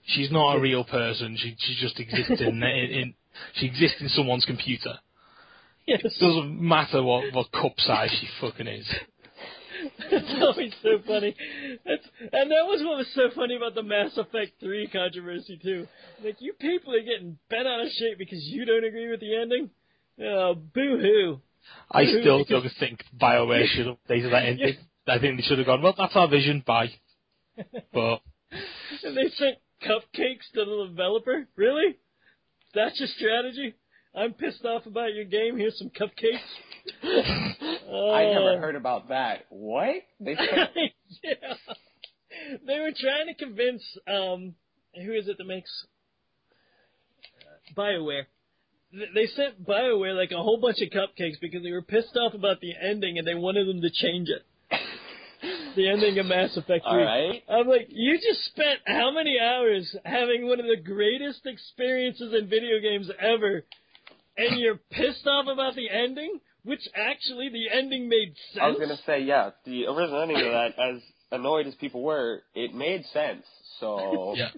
She's not a real person. She just exists she exists in someone's computer. Yes. It doesn't matter what cup size she fucking is. That's always so funny. And that was what was so funny about the Mass Effect 3 controversy, too. Like, you people are getting bent out of shape because you don't agree with the ending? Oh, boo-hoo. I still don't think BioWare should have updated that ending. I think they should have gone, well, that's our vision, bye. But... And they sent cupcakes to the developer? Really? That's your strategy? I'm pissed off about your game, here's some cupcakes? I never heard about that. What? They yeah. They were trying to convince, who is it that makes BioWare. They sent BioWare like a whole bunch of cupcakes because they were pissed off about the ending and they wanted them to change it. The ending of Mass Effect 3. All right. I'm like, you just spent how many hours having one of the greatest experiences in video games ever, and you're pissed off about the ending? Which actually, the ending made sense. I was going to say, yeah, the original ending of that, as annoyed as people were, it made sense, so... Yeah.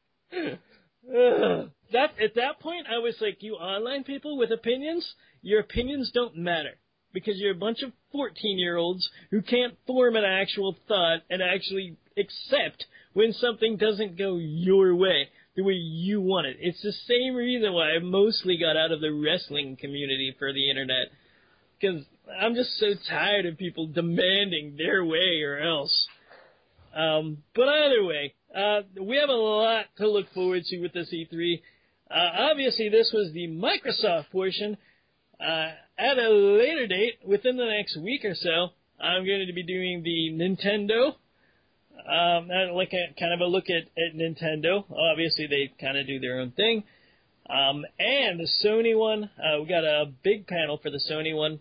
At that point, I was like, you online people with opinions, your opinions don't matter. Because you're a bunch of 14-year-olds who can't form an actual thought and actually accept when something doesn't go your way, the way you want it. It's the same reason why I mostly got out of the wrestling community for the internet. Because I'm just so tired of people demanding their way or else. But either way, we have a lot to look forward to with this E3. Obviously, this was the Microsoft portion. At a later date, within the next week or so, I'm going to be doing the Nintendo. Like a kind of a look at Nintendo. Obviously, they kind of do their own thing. And the Sony one, we got a big panel for the Sony one.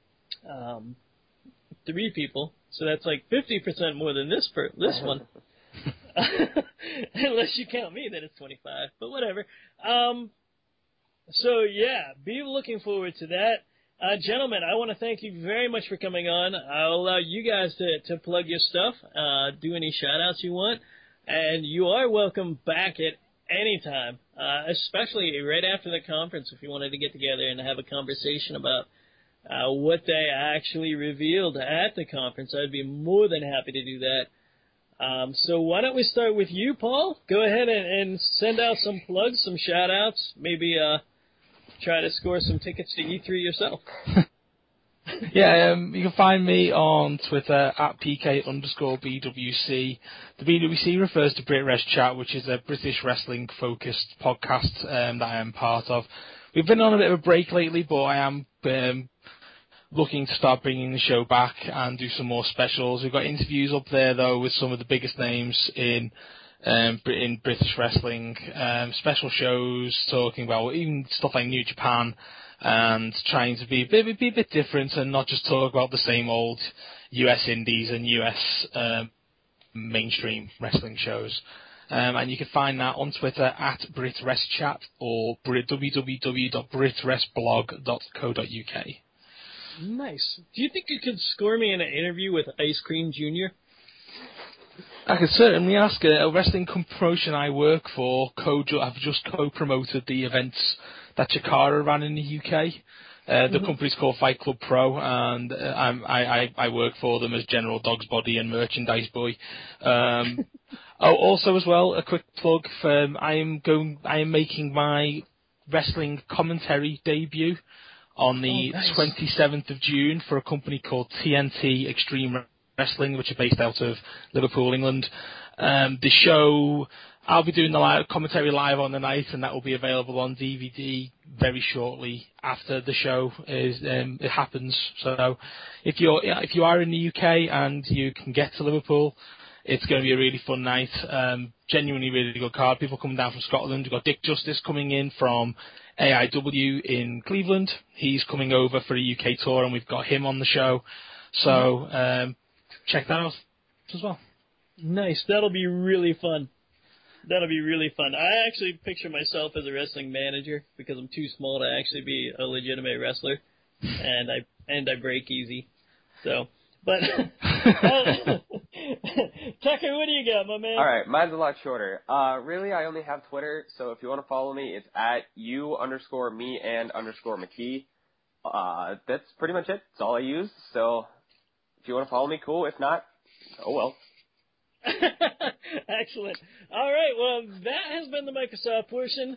3 people, so that's like 50% more than this one. Unless you count me, then it's 25. But whatever. So yeah, be looking forward to that. Gentlemen, I want to thank you very much for coming on. I'll allow you guys to plug your stuff, do any shout-outs you want, and you are welcome back at any time, especially right after the conference if you wanted to get together and have a conversation about what they actually revealed at the conference. I'd be more than happy to do that. So why don't we start with you, Paul? Go ahead and send out some plugs, some shout-outs, maybe try to score some tickets to E3 yourself. Yeah, you can find me on Twitter at PK_BWC. The BWC refers to Brit Res Chat, which is a British wrestling-focused podcast that I am part of. We've been on a bit of a break lately, but I am looking to start bringing the show back and do some more specials. We've got interviews up there, though, with some of the biggest names in British wrestling, special shows talking about even stuff like New Japan, and trying to be a bit different and not just talk about the same old US indies and US mainstream wrestling shows. And you can find that on Twitter at BritResChat or www.britresblog.co.uk. Nice. Do you think you could score me in an interview with Ice Cream Jr.? I could certainly ask. A wrestling promotion I work for, I've just co-promoted the events that Chikara ran in the UK. The company's called Fight Club Pro, and I work for them as general dog's body and merchandise boy. Also as well, a quick plug for I am making my wrestling commentary debut on the 27th of June for a company called TNT Extreme Wrestling, which are based out of Liverpool, England. The show, I'll be doing the commentary live on the night, and that will be available on DVD very shortly after the show it happens. So if you are in the UK and you can get to Liverpool, it's going to be a really fun night. Genuinely really good card. People coming down from Scotland. We've got Dick Justice coming in from AIW in Cleveland. He's coming over for a UK tour, and we've got him on the show. So check that out as well. Nice. That'll be really fun. I actually picture myself as a wrestling manager because I'm too small to actually be a legitimate wrestler, and I break easy. So, but Tucker, what do you got, my man? All right, mine's a lot shorter. Really, I only have Twitter, so if you want to follow me, it's at @u_me_and_McKee. That's pretty much it. That's all I use. So if you want to follow me, cool. If not, oh well. Excellent. All right, well, that has been the Microsoft portion.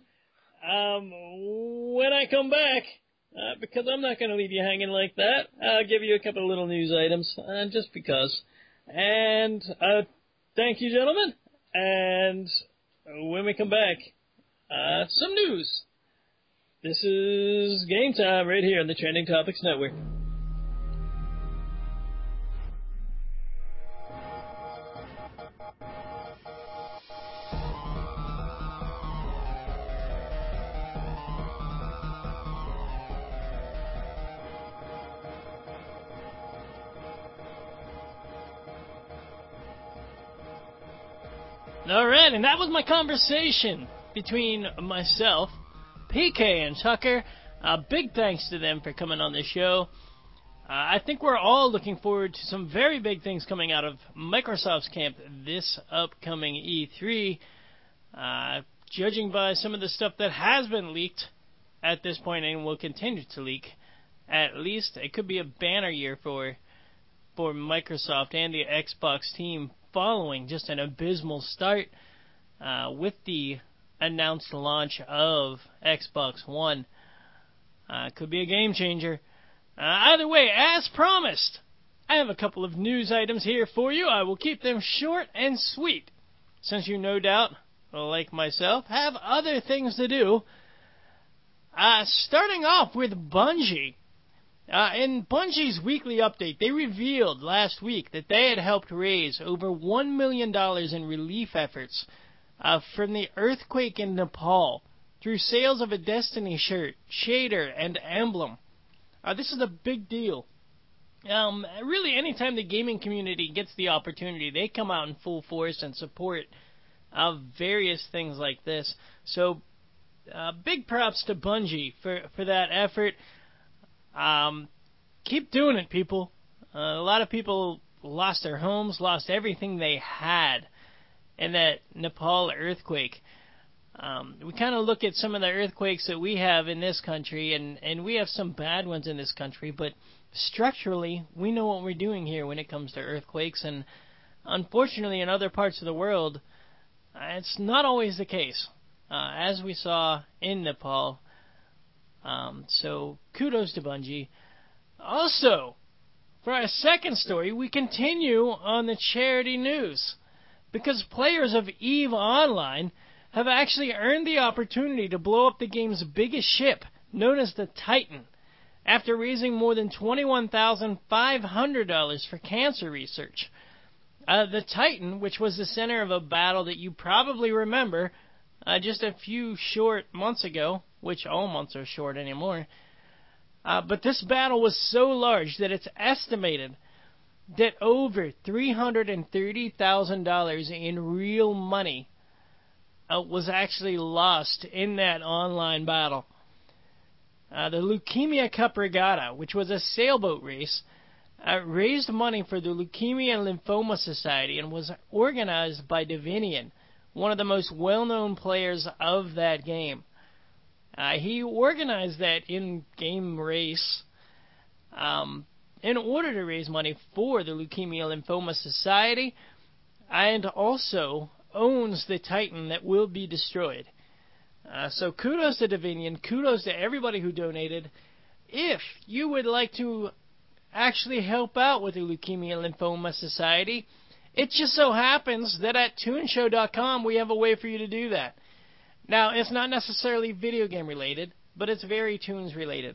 When I come back, because I'm not going to leave you hanging like that, I'll give you a couple of little news items, just because. And thank you, gentlemen. And when we come back, some news. This is Game Time right here on the Trending Topics Network. All right, and that was my conversation between myself, PK, and Tucker. Big thanks to them for coming on the show. I think we're all looking forward to some very big things coming out of Microsoft's camp this upcoming E3. Judging by some of the stuff that has been leaked at this point and will continue to leak, at least it could be a banner year for Microsoft and the Xbox team, following just an abysmal start with the announced launch of Xbox One. Could be a game changer. Either way, as promised, I have a couple of news items here for you. I will keep them short and sweet, since you no doubt, like myself, have other things to do. Starting off with Bungie. In Bungie's weekly update, they revealed last week that they had helped raise over $1 million in relief efforts from the earthquake in Nepal through sales of a Destiny shirt, shader, and emblem. This is a big deal. Really, anytime the gaming community gets the opportunity, they come out in full force and support various things like this. So, big props to Bungie for that effort. Keep doing it, people. A lot of people lost their homes, lost everything they had in that Nepal earthquake. We kind of look at some of the earthquakes that we have in this country, and we have some bad ones in this country, but structurally, we know what we're doing here when it comes to earthquakes, and unfortunately, in other parts of the world, it's not always the case, as we saw in Nepal. So kudos to Bungie. Also, for our second story, we continue on the charity news, because players of EVE Online have actually earned the opportunity to blow up the game's biggest ship, known as the Titan, after raising more than $21,500 for cancer research. The Titan, which was the center of a battle that you probably remember just a few short months ago, which all months are short anymore. But this battle was so large that it's estimated that over $330,000 in real money was actually lost in that online battle. The Leukemia Cup Regatta, which was a sailboat race, raised money for the Leukemia and Lymphoma Society and was organized by Divinian, one of the most well-known players of that game. He organized that in-game race in order to raise money for the Leukemia Lymphoma Society, and also owns the Titan that will be destroyed. So kudos to Divinian, kudos to everybody who donated. If you would like to actually help out with the Leukemia Lymphoma Society, it just so happens that at toonshow.com we have a way for you to do that. Now, it's not necessarily video game related, but it's very Toons related.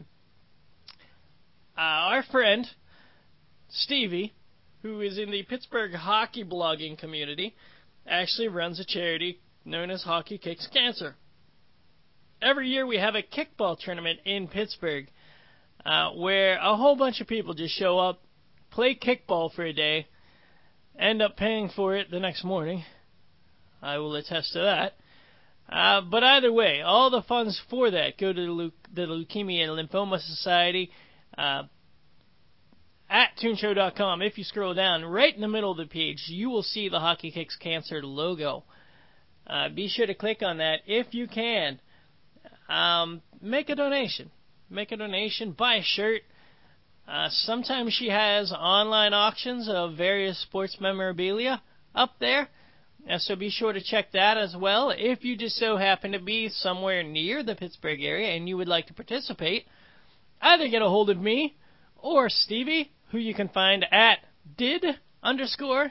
Our friend, Stevie, who is in the Pittsburgh hockey blogging community, actually runs a charity known as Hockey Kicks Cancer. Every year we have a kickball tournament in Pittsburgh where a whole bunch of people just show up, play kickball for a day, end up paying for it the next morning. I will attest to that. But either way, all the funds for that go to the Leukemia and Lymphoma Society. at toonshow.com. If you scroll down, right in the middle of the page, you will see the Hockey Kicks Cancer logo. Be sure to click on that if you can. Make a donation. Make a donation. Buy a shirt. Sometimes she has online auctions of various sports memorabilia up there. So be sure to check that as well. If you just so happen to be somewhere near the Pittsburgh area and you would like to participate, either get a hold of me or Stevie, who you can find at did_I_Sutter,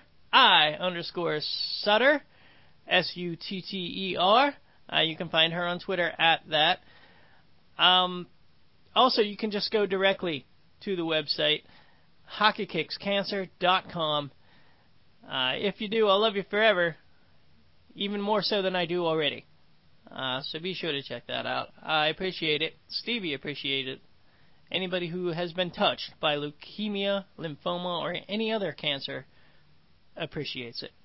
Sutter. You can find her on Twitter at that. Also, you can just go directly to the website, hockeykickscancer.com. If you do, I'll love you forever, even more so than I do already. So be sure to check that out. I appreciate it. Stevie appreciates it. Anybody who has been touched by leukemia, lymphoma, or any other cancer appreciates it.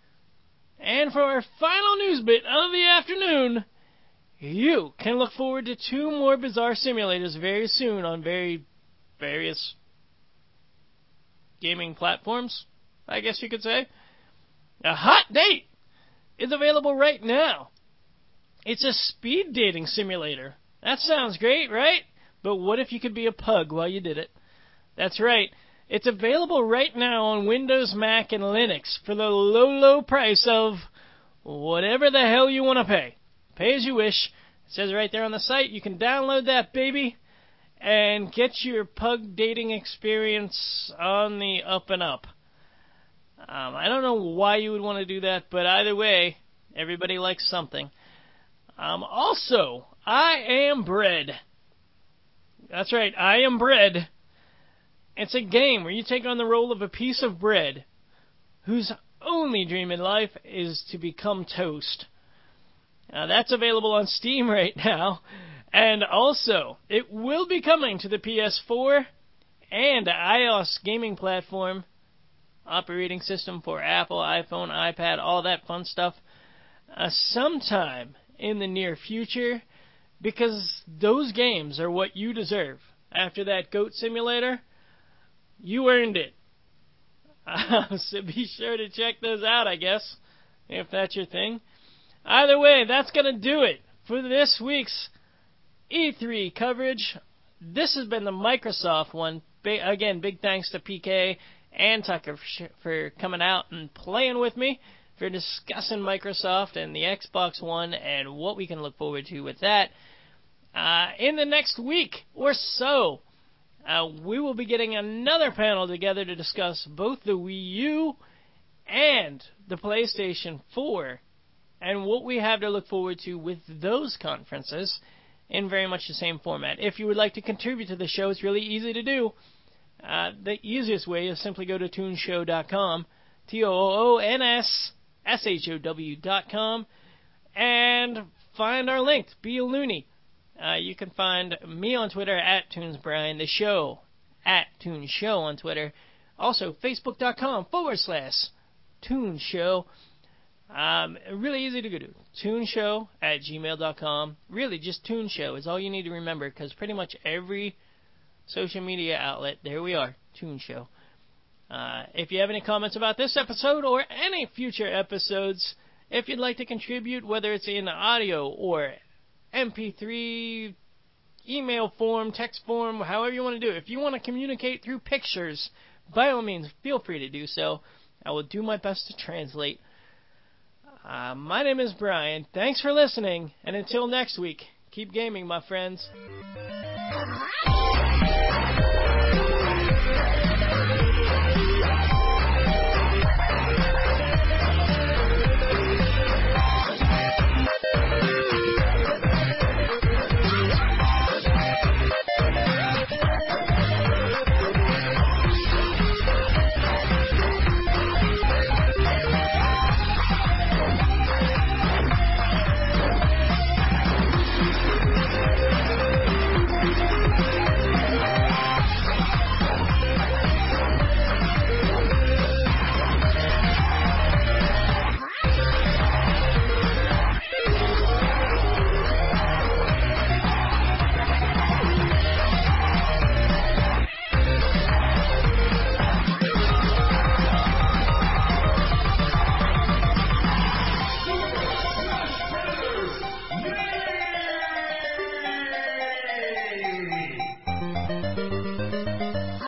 And for our final news bit of the afternoon, you can look forward to 2 more bizarre simulators very soon on various gaming platforms, I guess you could say. A Hot Date is available right now. It's a speed dating simulator. That sounds great, right? But what if you could be a pug while you did it? That's right. It's available right now on Windows, Mac, and Linux for the low price of whatever the hell you want to pay. Pay as you wish. It says right there on the site. You can download that baby and get your pug dating experience on the up and up. I don't know why you would want to do that, but either way, everybody likes something. Also, I Am Bread. That's right, I Am Bread. It's a game where you take on the role of a piece of bread whose only dream in life is to become toast. That's available on Steam right now. And also, it will be coming to the PS4 and iOS gaming platform, operating system for Apple, iPhone, iPad, all that fun stuff, sometime in the near future, because those games are what you deserve. After that Goat Simulator, you earned it. So be sure to check those out, I guess, if that's your thing. Either way, that's going to do it for this week's E3 coverage. This has been the Microsoft one. Again, big thanks to PK and Tucker for coming out and playing with me, for discussing Microsoft and the Xbox One and what we can look forward to with that. In the next week or so, we will be getting another panel together to discuss both the Wii U and the PlayStation 4 and what we have to look forward to with those conferences in very much the same format. If you would like to contribute to the show, it's really easy to do. The easiest way is simply go to toonshow.com, TOONSSHOW.com, and find our link. Be a loony. You can find me on Twitter at ToonsBrian, the show at ToonsShow on Twitter. Also, Facebook.com/ToonsShow. Really easy to go to. ToonsShow@gmail.com. Really, just ToonsShow is all you need to remember, because pretty much every social media outlet, there we are, ToonsShow. If you have any comments about this episode or any future episodes, if you'd like to contribute, whether it's in audio or MP3, email form, text form, however you want to do it. If you want to communicate through pictures, by all means, feel free to do so. I will do my best to translate. My name is Brian. Thanks for listening, and until next week, keep gaming, my friends.